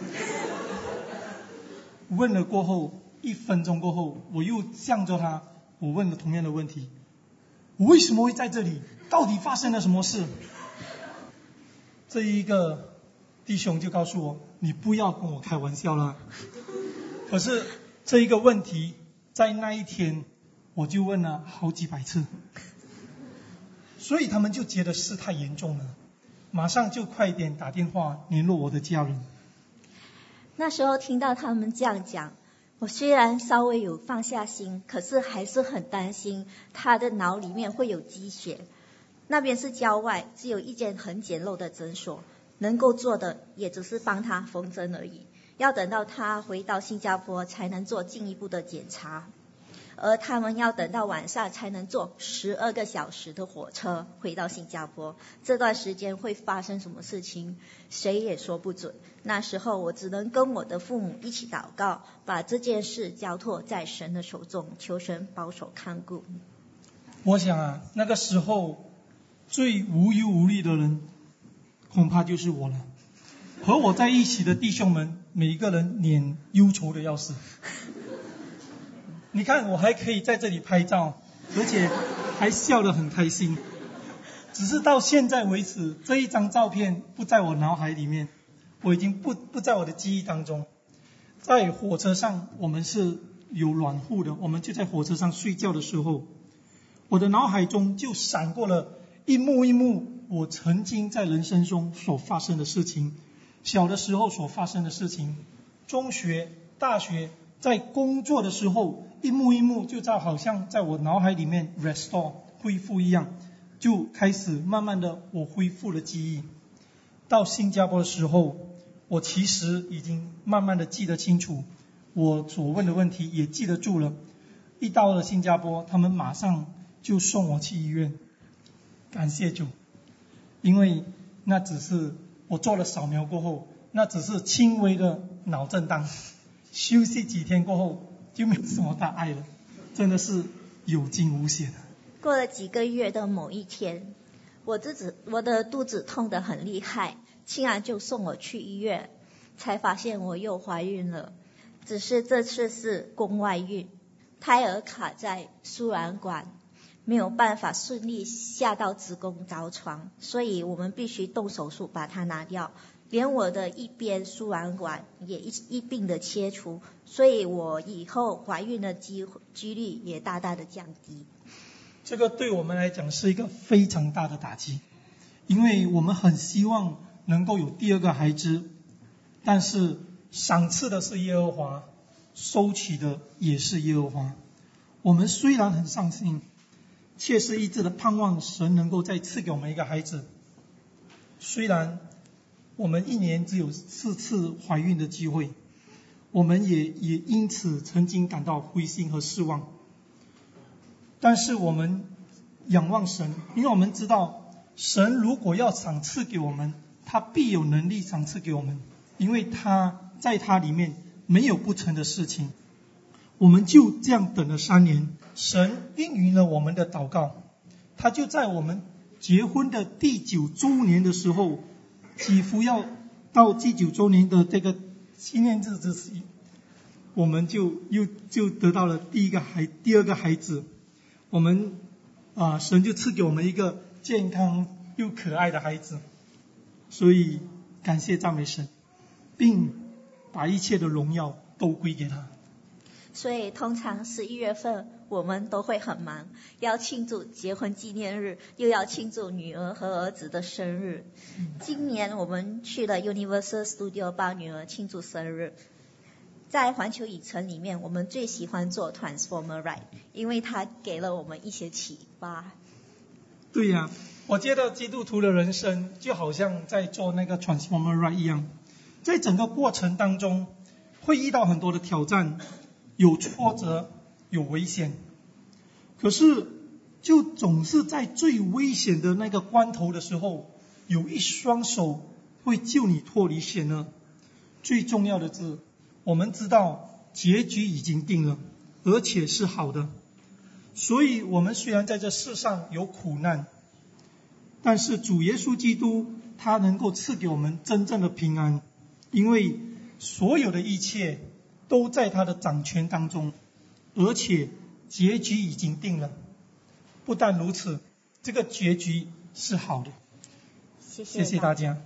问了过后，1分钟过后，我又向着他，我问了同样的问题，我为什么会在这里？到底发生了什么事？这一个弟兄就告诉我，你不要跟我开玩笑了。可是这一个问题在那一天我就问了好几百次，所以他们就觉得事太严重了，马上就快点打电话联络我的家人。 那时候听到他们这样讲，我虽然稍微有放下心，可是还是很担心他的脑里面会有积血。那边是郊外，只有一间很简陋的诊所，能够做的也只是帮他缝针而已，要等到他回到新加坡才能做进一步的检查，而他们要等到晚上才能坐12个小时的火车回到新加坡。这段时间会发生什么事情，谁也说不准。那时候我只能跟我的父母一起祷告，把这件事交托在神的手中，求神保守看顾。 我想那个时候最无忧无虑的人恐怕就是我了。和我在一起的弟兄们，每一个人脸忧愁的要死。你看我还可以在这里拍照，而且还笑得很开心。只是到现在为止，这一张照片不在我脑海里面，我已经不在我的记忆当中。在火车上，我们是有暖户的，我们就在火车上睡觉的时候，我的脑海中就闪过了一幕一幕我曾经在人生中所发生的事情，小的时候所发生的事情，中学、大学，在工作的时候，一幕一幕就好像在我脑海里面 restore 恢复一样，就开始慢慢的我恢复了记忆。到新加坡的时候，我其实已经慢慢的记得清楚，我所问的问题也记得住了。一到了新加坡，他们马上就送我去医院，感谢主，因为那只是我做了扫描过后，那只是轻微的脑震荡，休息几天过后就没有什么大碍了，真的是有惊无险。 过了几个月的某一天，我的肚子痛得很厉害，亲儿就送我去医院，才发现我又怀孕了，只是这次是宫外孕。 胎儿卡在输卵管，没有办法顺利下到子宫着床，所以我们必须动手术把它拿掉。连我的一边输卵管也一并的切除，所以我以后怀孕的几率也大大的降低。 这个对我们来讲是一个非常大的打击，因为我们很希望能够有第二个孩子，但是赏赐的是耶和华，收取的也是耶和华。我们虽然很伤心，切实一致的盼望神能够再赐给我们一个孩子。虽然我们一年只有4次怀孕的机会，我们也因此曾经感到灰心和失望。但是我们仰望神，因为我们知道神如果要赏赐给我们，他必有能力赏赐给我们，因为他在他里面没有不成的事情。我们就这样等了3年，神应允了我们的祷告，他就在我们结婚的第9周年的时候，几乎要到第9周年的这个纪念日之时，我们就得到了第二个孩子。我们神就赐给我们一个健康又可爱的孩子，所以感谢赞美神，并把一切的荣耀都归给他。 所以通常11月份我们都会很忙，要庆祝结婚纪念日，又要庆祝女儿和儿子的生日。今年我们去了 Universal Studio 帮女儿庆祝生日。在环球影城里面，我们最喜欢做 Transformer Ride， 因为它给了我们一些启发。 对呀，我觉得基督徒的人生就好像在做那个 Transformer Ride 一样，在整个过程当中会遇到很多的挑战，有挫折，有危险，可是就总是在最危险的那个关头的时候，有一双手会救你脱离险恶。最重要的是，我们知道结局已经定了，而且是好的。所以我们虽然在这世上有苦难，但是主耶稣基督他能够赐给我们真正的平安，因为所有的一切都在他的掌权当中，而且结局已经定了。不但如此，这个结局是好的。谢谢大家。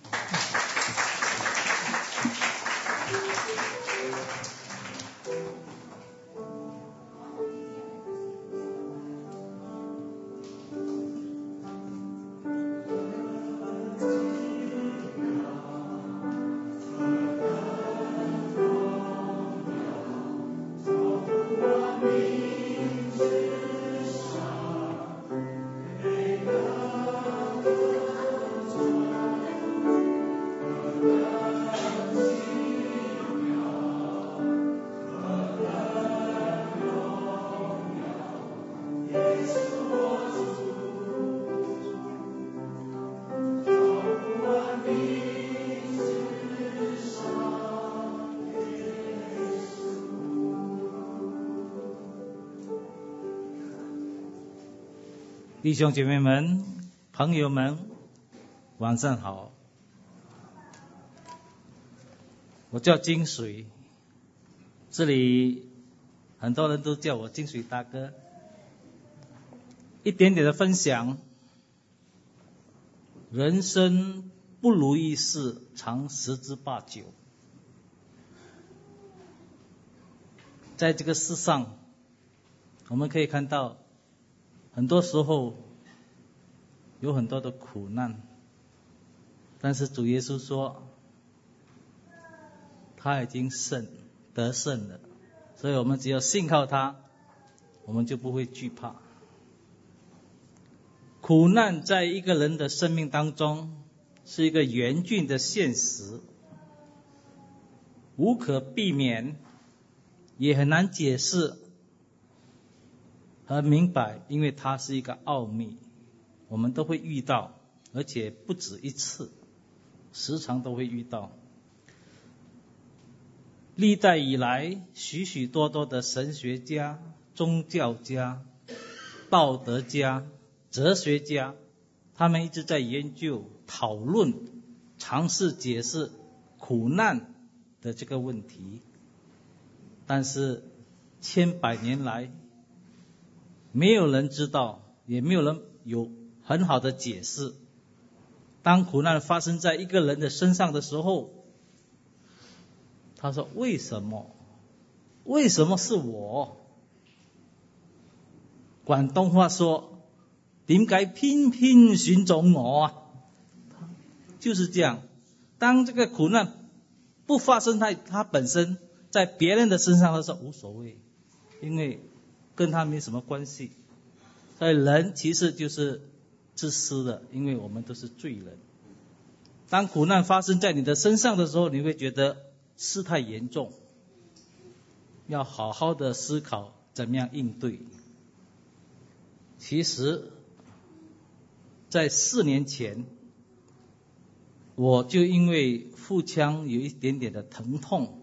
弟兄姐妹们、朋友们，晚上好。我叫金水，这里很多人都叫我金水大哥。一点点的分享，人生不如意事常10之8九。在这个世上，我们可以看到很多时候有很多的苦难，但是主耶稣说他已经得胜了，所以我们只要信靠他，我们就不会惧怕。苦难在一个人的生命当中是一个严峻的现实，无可避免，也很难解释和明白，因为它是一个奥秘，我们都会遇到，而且不止一次，时常都会遇到。历代以来，许许多多的神学家、宗教家、道德家、哲学家，他们一直在研究、讨论、尝试解释苦难的这个问题。但是千百年来没有人知道，也没有人有很好的解释。当苦难发生在一个人的身上的时候，他说为什么？为什么是我？广东话说，點解偏偏選中我啊？就是这样。当这个苦难不发生在他本身，在别人的身上，他说无所谓，因为跟他没什么关系。所以人其实就是自私的，因为我们都是罪人。当苦难发生在你的身上的时候，你会觉得事态严重，要好好的思考怎么样应对。其实在4年前，我就因为腹腔有一点点的疼痛，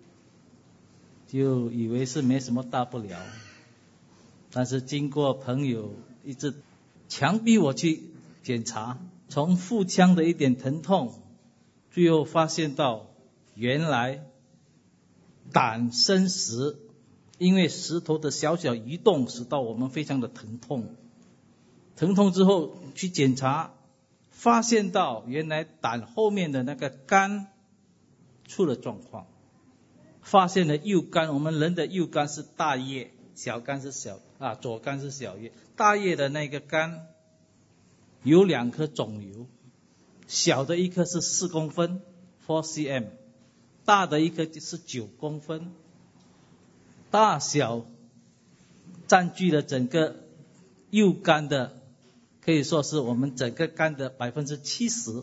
就以为是没什么大不了，但是经过朋友一直强逼我去检查，从腹腔的一点疼痛，最后发现到原来胆生石，因为石头的小小移动使到我们非常的疼痛。疼痛之后去检查，发现到原来胆后面的那个肝出了状况，发现了右肝。我们人的右肝是大叶，小肝是左肝是小叶。大叶的那个肝有2颗肿瘤，小的一颗是4公分 4 cm， 大的一颗是9公分，大小占据了整个右肝的，可以说是我们整个肝的 70%。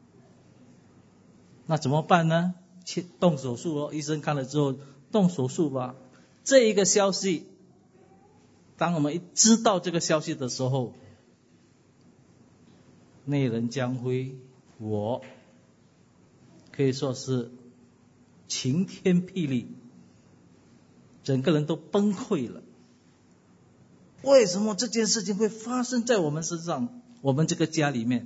那怎么办呢？动手术哦，医生看了之后动手术吧。这一个消息，当我们一知道这个消息的时候，内人将辉，我可以说是晴天霹雳，整个人都崩溃了。为什么这件事情会发生在我们身上，我们这个家里面？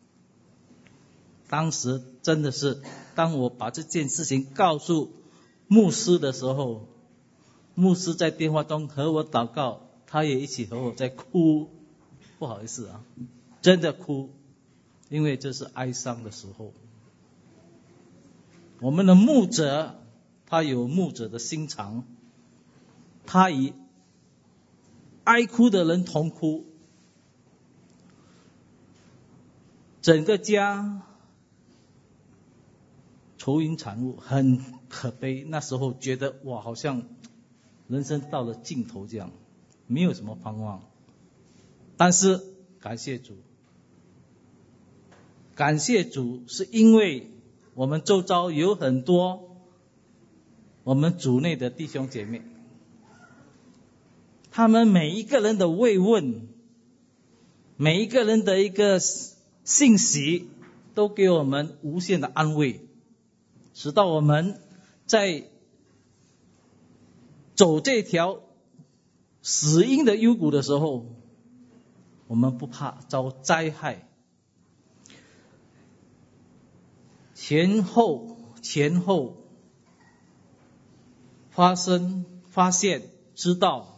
当时真的是，当我把这件事情告诉牧师的时候，牧师在电话中和我祷告，他也一起和我在哭。不好意思啊，真的哭，因为这是哀伤的时候。我们的牧者，他有牧者的心肠，他以哀哭的人同哭，整个家愁云惨雾，很可悲。那时候觉得哇，好像人生到了尽头这样，没有什么盼望。但是感谢主，感谢主，是因为我们周遭有很多我们主内的弟兄姐妹，他们每一个人的慰问，每一个人的一个信息，都给我们无限的安慰，使到我们在走这条死荫的幽谷的时候，我们不怕遭灾害。前后发现知道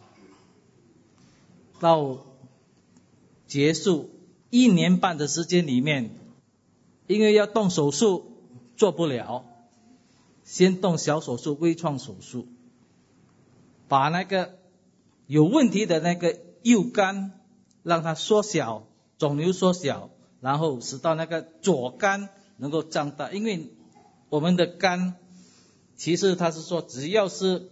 到结束1年半的时间里面，因为要动手术做不了，先动小手术，微创手术，把那个有问题的那个右肝让它缩小，肿瘤缩小，然后使到那个左肝能够长大。因为我们的肝其实他是说，只要是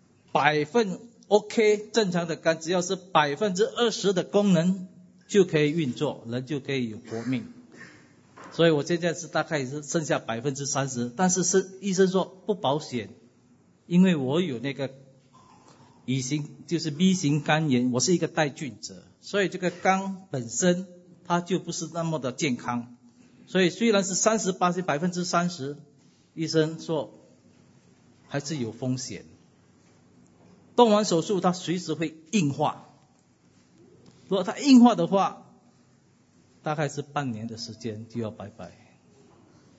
OK 正常的肝，只要是20%的功能就可以运作，人就可以有活命。所以我现在是大概是剩下30%，但是医生说不保险，因为我有那个乙型，就是 B 型肝炎，我是一个带菌者，所以这个肝本身它就不是那么的健康。所以虽然是30%，医生说还是有风险。动完手术它随时会硬化，如果它硬化的话，大概是半年的时间就要拜拜。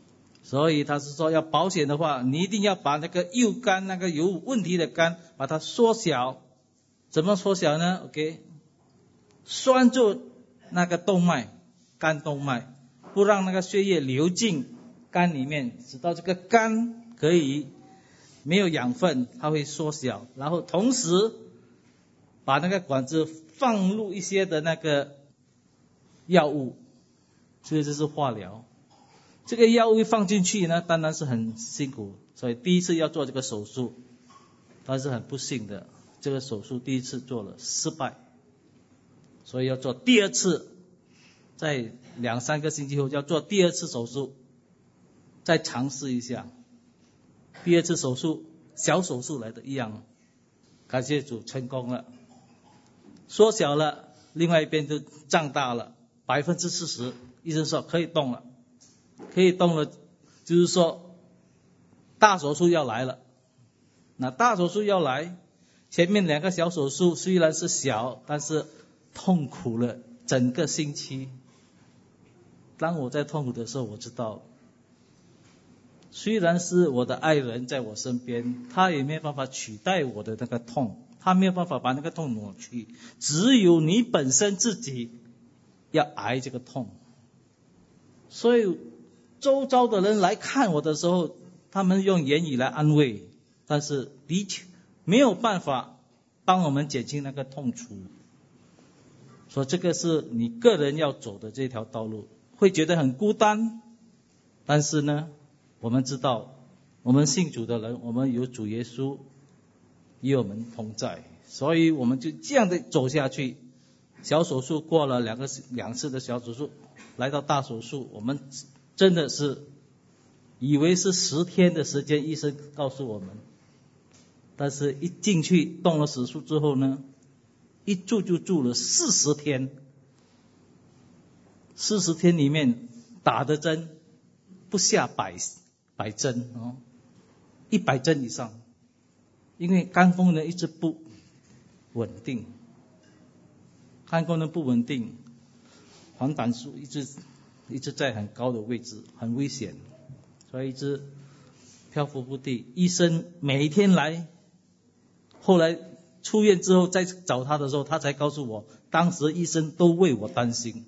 所以他是说要保险的话，你一定要把那个右肝，那个有问题的肝，把它缩小。怎么缩小呢 ？OK， 拴住那个动脉，肝动脉，不让那个血液流进肝里面，直到这个肝可以没有养分，它会缩小。然后同时把那个管子放入一些的那个药物，所以这是化疗。这个药物放进去呢，当然是很辛苦，所以第一次要做这个手术，但是很不幸的，这个手术第一次做了失败，所以要做第二次，在2-3个星期后要做第二次手术，再尝试一下。第二次手术小手术来的一样，感谢主成功了，缩小了，另外一边就胀大了40%，医生说可以动了。可以动了，就是说大手术要来了。那大手术要来，前面2个小手术虽然是小，但是痛苦了整个星期。当我在痛苦的时候，我知道虽然是我的爱人在我身边，他也没有办法取代我的那个痛，他没有办法把那个痛抹去，只有你本身自己要挨这个痛。所以周遭的人来看我的时候，他们用言语来安慰，但是的确没有办法帮我们减轻那个痛楚。所以这个是你个人要走的这条道路，会觉得很孤单。但是呢，我们知道我们信主的人，我们有主耶稣与我们同在，所以我们就这样的走下去。小手术过了2次的小手术，来到大手术，我们真的是以为是10天的时间，医生告诉我们，但是一进去动了手术之后呢，一住就住了40天。40天里面打的针不下百针100针以上，因为肝功能一直不稳定，肝功能不稳定，黄疸素一直在很高的位置，很危险，所以一直漂浮不定。医生每一天来，后来出院之后再找他的时候，他才告诉我，当时医生都为我担心。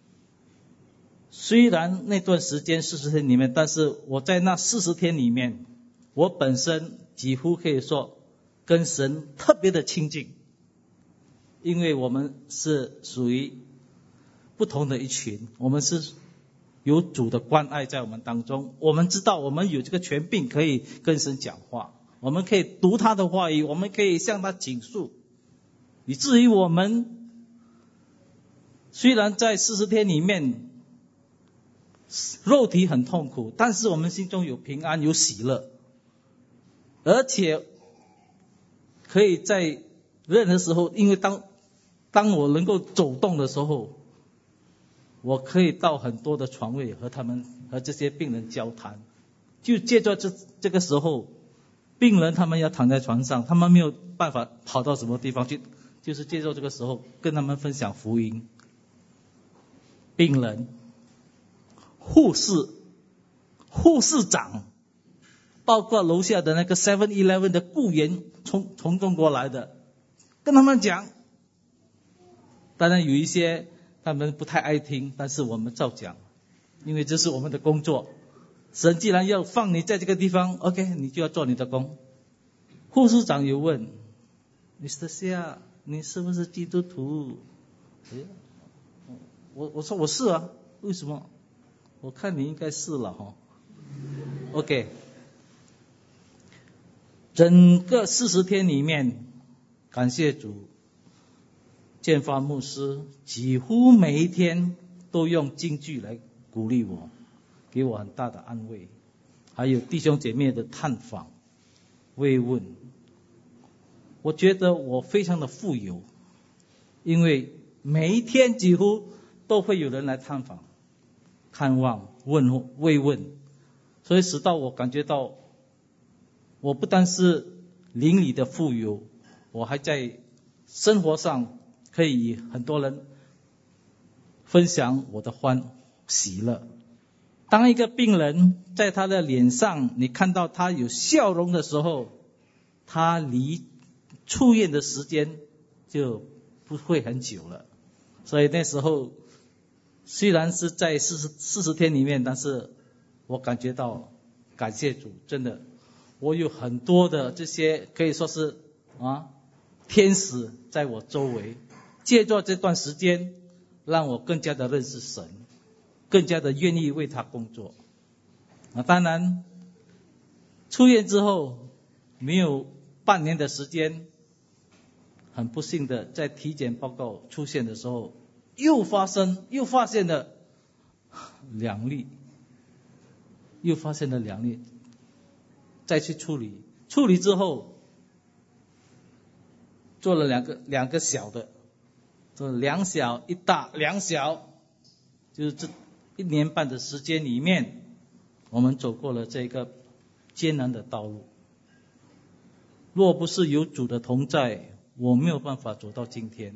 虽然那段时间40天里面，但是我在那40天里面，我本身几乎可以说跟神特别的亲近，因为我们是属于不同的一群，我们是有主的关爱在我们当中，我们知道我们有这个权柄可以跟神讲话，我们可以读他的话语，我们可以向他倾诉，以至于我们虽然在40天里面肉体很痛苦，但是我们心中有平安有喜乐，而且可以在任何时候，因为当我能够走动的时候，我可以到很多的床位和这些病人交谈。就借着这个时候，病人他们要躺在床上，他们没有办法跑到什么地方去，就是借着这个时候跟他们分享福音。病人、护士长，包括楼下的那个 7-Eleven 的雇员，从中国来的，跟他们讲。当然有一些他们不太爱听，但是我们照讲，因为这是我们的工作。神既然要放你在这个地方 ，OK， 你就要做你的工。护士长有问 Mr. Xia， 你是不是基督徒？我说我是啊，为什么？我看你应该是了哈。OK， 整个40天里面，感谢主，建发牧师几乎每一天都用金句来鼓励我，给我很大的安慰，还有弟兄姐妹的探访慰问。我觉得我非常的富有，因为每一天几乎都会有人来探访看望慰问，所以使到我感觉到我不但是灵里的富有，我还在生活上可以与很多人分享我的喜乐。 当一个病人在他的脸上你看到他有笑容的时候，他离出院的时间就不会很久了。所以那时候虽然是在40天里面，但是我感觉到感谢主，真的我有很多的这些可以说是天使在我周围，借助这段时间让我更加的认识神，更加的愿意为他工作。当然出院之后没有半年的时间，很不幸的在体检报告出现的时候又发现了2例，再去处理之后做了两个小的，做2小1大2小，就是这1年半的时间里面，我们走过了这个艰难的道路。若不是有主的同在，我没有办法走到今天。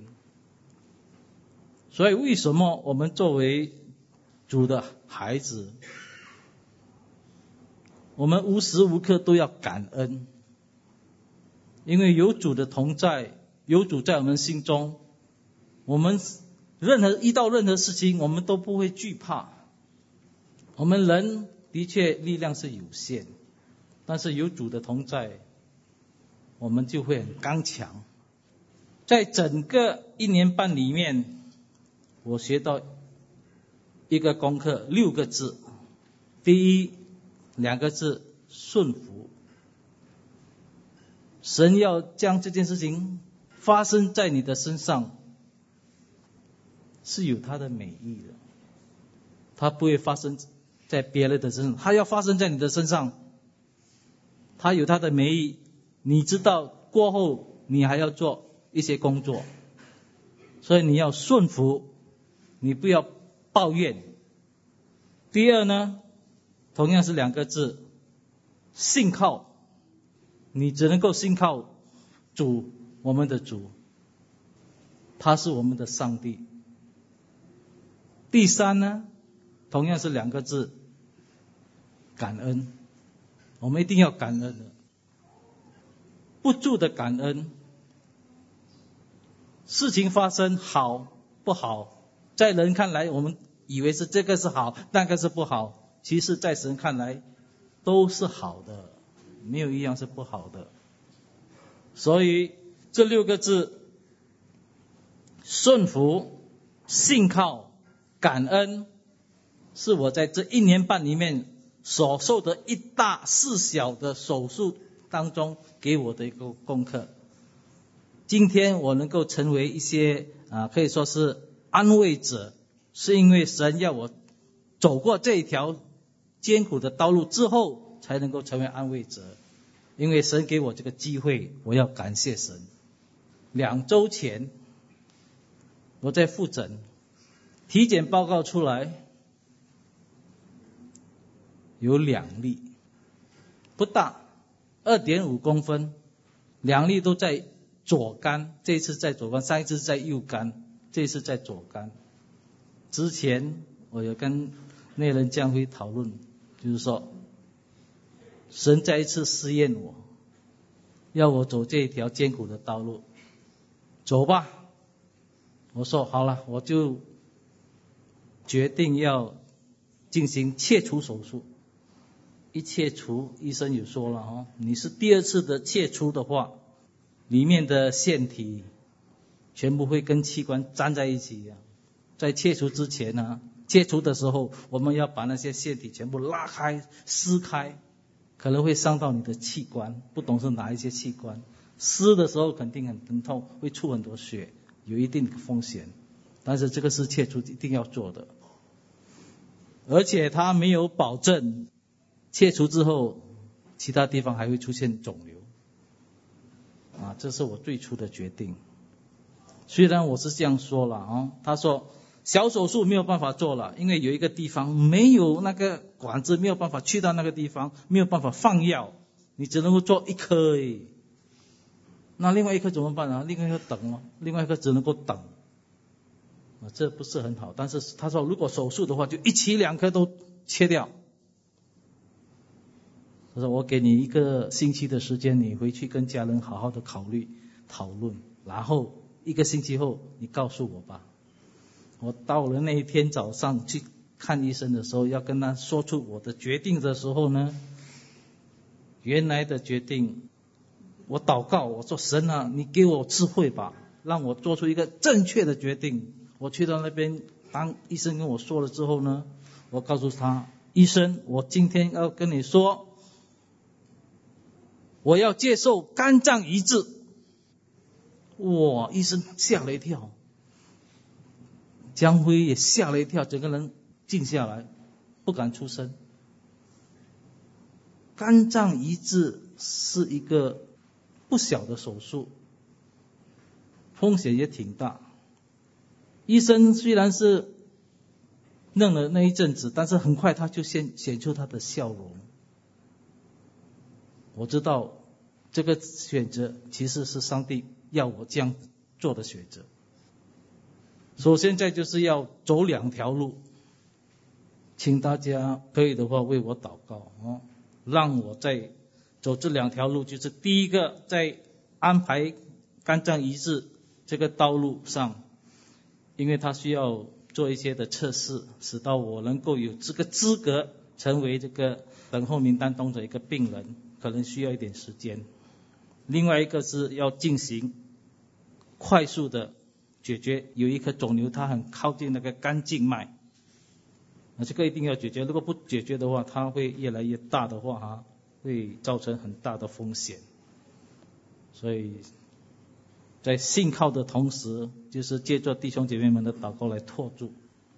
所以为什么我们作为主的孩子，我们无时无刻都要感恩？因为有主的同在，有主在我们心中，我们遇到任何事情我们都不会惧怕。我们人的确力量是有限，但是有主的同在，我们就会很刚强。在整个1年半里面，我学到一个功课，6个字。第一2个字，顺服。神要将这件事情发生在你的身上，是有他的美意的，他不会发生在别人的身上，他要发生在你的身上，他有他的美意。你知道过后你还要做一些工作，所以你要顺服，你不要抱怨。第二呢，同样是2个字，信靠。你只能够信靠主，我们的主，他是我们的上帝。第三呢，同样是2个字，感恩。我们一定要感恩的，不住的感恩。事情发生好不好，在人看来我们以为是这个是好，那个是不好，其实在神看来都是好的，没有一样是不好的。所以这6个字，顺服、信靠、感恩，是我在这1年半里面所受的1大4小的手术当中给我的一个功课。今天我能够成为一些可以说是安慰者，是因为神要我走过这一条艰苦的道路之后才能够成为安慰者。因为神给我这个机会，我要感谢神。2周前我在复诊，体检报告出来有2例，不大，2.5公分，2例都在左肝，这一次在左肝，上一次在右肝，这一次在左肝。之前我有跟内人将会讨论，就是说神再一次试验我，要我走这一条艰苦的道路，走吧。我说好了，我就决定要进行切除手术。一切除，医生有说了你是第2次的切除的话，里面的腺体全部会跟器官粘在一起在切除之前切除的时候我们要把那些腺体全部拉开撕开，可能会伤到你的器官，不懂是哪一些器官，撕的时候肯定很疼痛，会出很多血，有一定的风险，但是这个是切除一定要做的。而且它没有保证切除之后其他地方还会出现肿瘤这是我最初的决定。虽然我是这样说了他说小手术没有办法做了，因为有一个地方没有那个管子，没有办法去到那个地方，没有办法放药，你只能够做1颗而已。那另外1颗怎么办另外1颗等另外1颗只能够等这不是很好。但是他说如果手术的话就一起2颗都切掉。他说我给你1个星期的时间，你回去跟家人好好的考虑讨论，然后1个星期后你告诉我吧。我到了那一天早上去看医生的时候，要跟他说出我的决定的时候呢，原来的决定，我祷告，我说神啊，你给我智慧吧，让我做出一个正确的决定。我去到那边，当医生跟我说了之后呢，我告诉他，医生，我今天要跟你说，我要接受肝脏移植。哇，医生吓了一跳，江辉也吓了一跳，整个人静下来，不敢出声。肝脏移植是一个不小的手术，风险也挺大。医生虽然是弄了那一阵子，但是很快他就显出他的笑容。我知道这个选择其实是上帝要我这样做的选择。所以现在就是要走2条路，请大家可以的话为我祷告让我在走这2条路，就是第一个，在安排肝脏移植这个道路上，因为他需要做一些的测试，使到我能够有这个资格成为这个等候名单中的一个病人，可能需要一点时间。另外一个是要进行快速的解决，有一颗肿瘤它很靠近那个肝静脉，这个一定要解决，如果不解决的话，它会越来越大的话会造成很大的风险。所以在信靠的同时，就是借助弟兄姐妹们的祷告来托住。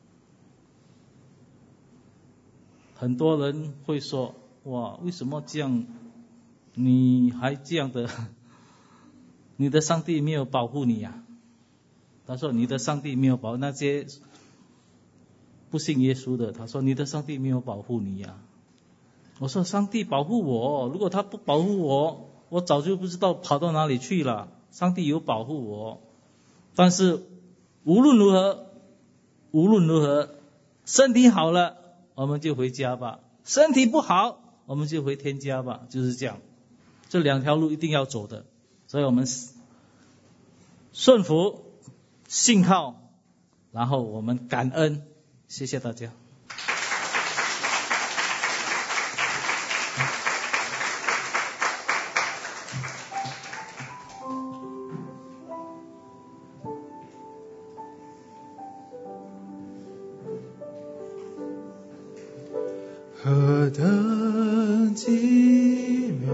很多人会说，哇，为什么这样，你还这样的，你的上帝没有保护你啊？他说你的上帝没有保护那些不信耶稣的，他说你的上帝没有保护你啊。我说上帝保护我，如果他不保护我，我早就不知道跑到哪里去了。上帝有保护我，但是无论如何，身体好了我们就回家吧，身体不好我们就回天家吧，就是这样。这2条路一定要走的，所以我们顺服、信靠，然后我们感恩。谢谢大家。 何等奇妙，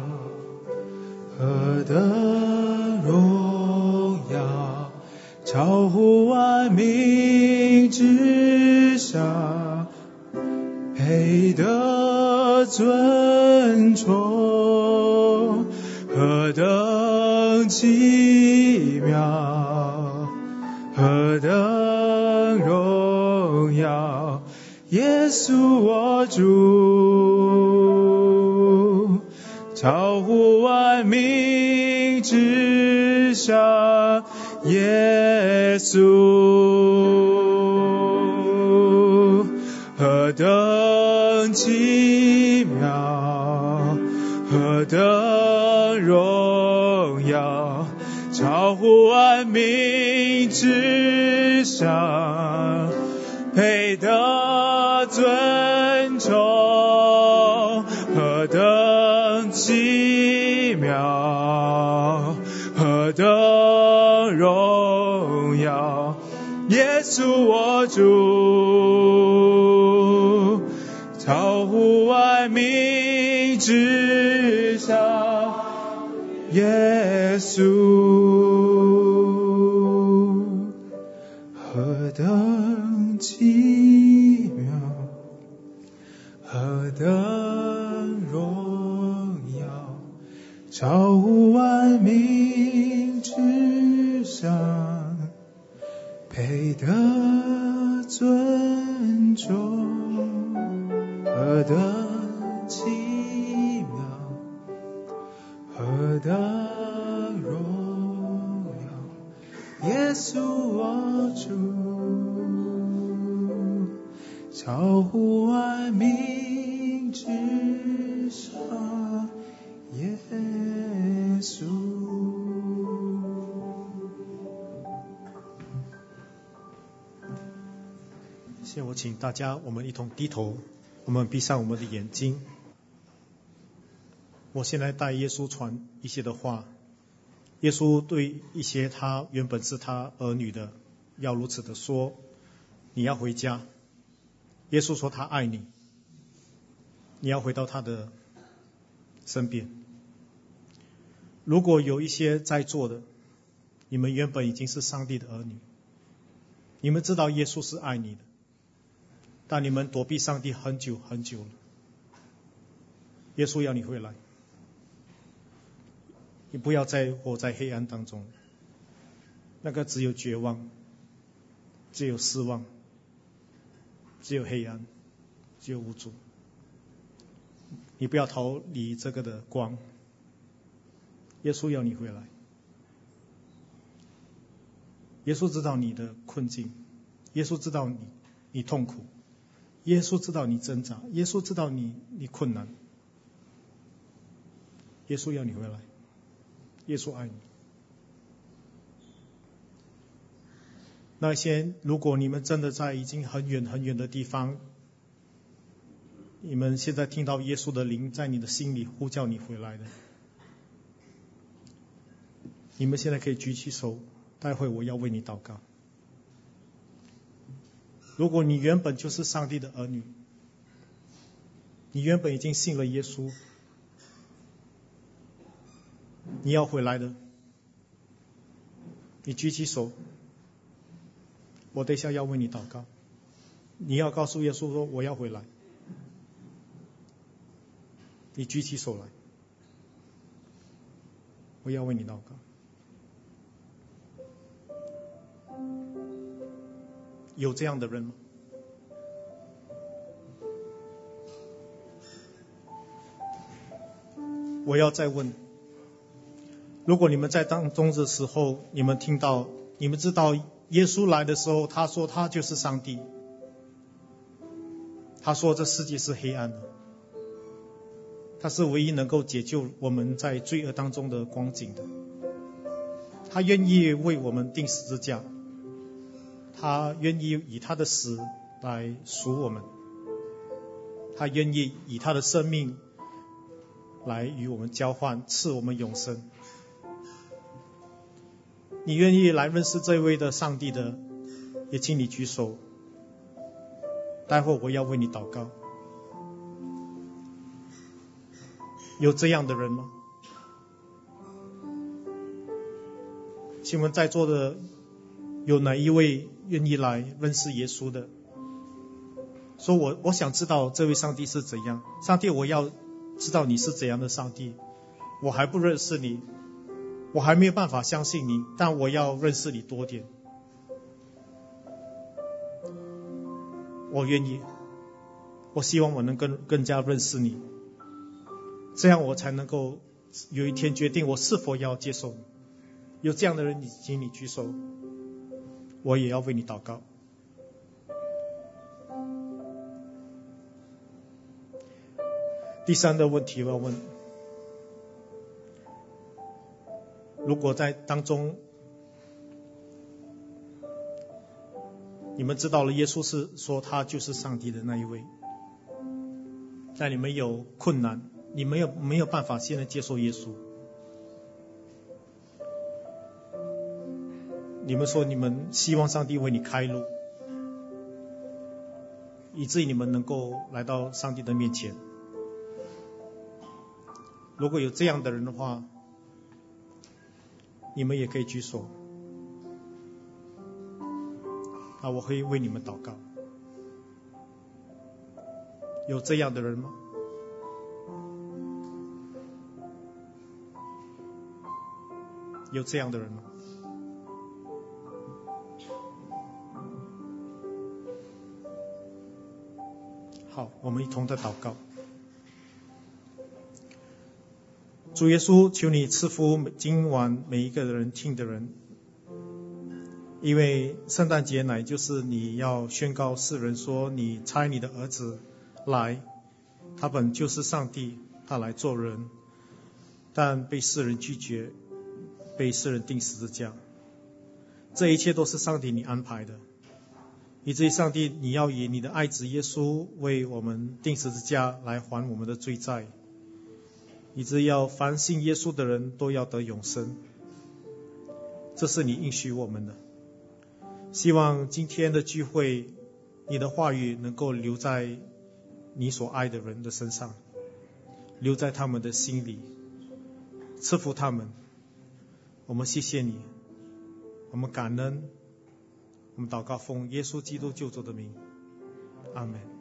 何等荣耀，超乎万民之上，配得尊崇。何等奇妙，何等荣耀，耶稣我主，超乎万民之上，耶稣。何等奇妙，何等荣耀，超乎万民之上，配得尊崇。何等奇妙，何等荣耀，耶稣我主，超乎万民之上，耶稣。何等奇妙，何等荣耀，超乎万民之上，配得尊重。何等奇妙，何等荣耀，耶稣我主，超超乎万民之上，耶稣。 现在我请大家，我们一同低头，我们闭上我们的眼睛。我现在带耶稣传一些的话，耶稣对一些他原本是他儿女的，要如此的说：你要回家。耶稣说他爱你，你要回到他的身边。如果有一些在座的，你们原本已经是上帝的儿女，你们知道耶稣是爱你的，但你们躲避上帝很久很久了。耶稣要你回来，你不要再活在黑暗当中，那个只有绝望，只有失望，只有黑暗，只有无助。你不要逃离这个的光，耶稣要你回来。耶稣知道你的困境，耶稣知道你痛苦，耶稣知道你挣扎，耶稣知道你困难。耶稣要你回来，耶稣爱你。那些如果你们真的在已经很远很远的地方，你们现在听到耶稣的灵在你的心里呼叫你回来的，你们现在可以举起手，待会我要为你祷告。如果你原本就是上帝的儿女，你原本已经信了耶稣，你要回来的，你举起手，我等一下要为你祷告。你要告诉耶稣说我要回来，你举起手来，我要为你祷告。有这样的人吗？我要再问，如果你们在当中的时候，你们听到，你们知道耶稣来的时候，他说他就是上帝，他说这世界是黑暗的，他是唯一能够解救我们在罪恶当中的光景的，他愿意为我们钉十字架，他愿意以他的死来赎我们，他愿意以他的生命来与我们交换，赐我们永生。你愿意来认识这位的上帝的，也请你举手，待会我要为你祷告。有这样的人吗？请问在座的有哪一位愿意来认识耶稣的？说我想知道这位上帝是怎样，上帝我要知道你是怎样的上帝，我还不认识你，我还没有办法相信你，但我要认识你多点。我愿意，我希望我能更加认识你，这样我才能够有一天决定我是否要接受你。有这样的人，请你举手，我也要为你祷告。第三个问题我要问，如果在当中你们知道了耶稣是说他就是上帝的那一位，但你们有困难，你们没有办法现在接受耶稣，你们说你们希望上帝为你开路，以至于你们能够来到上帝的面前。如果有这样的人的话，你们也可以举手，那我会为你们祷告。有这样的人吗？有这样的人吗？好，我们一同的祷告。主耶稣，求你赐福今晚每一个人听的人， 因为圣诞节乃就是你要宣告世人说，你差你的儿子来，他本就是上帝，他来做人，但被世人拒绝，被世人钉十字架。这一切都是上帝你安排的，以至于上帝你要以你的爱子耶稣为我们钉十字架来还我们的罪债，以致要凡信耶稣的人都要得永生。这是你应许我们的。希望今天的聚会，你的话语能够留在你所爱的人的身上，留在他们的心里，赐福他们。我们谢谢你，我们感恩，我们祷告奉耶稣基督救主的名，阿们。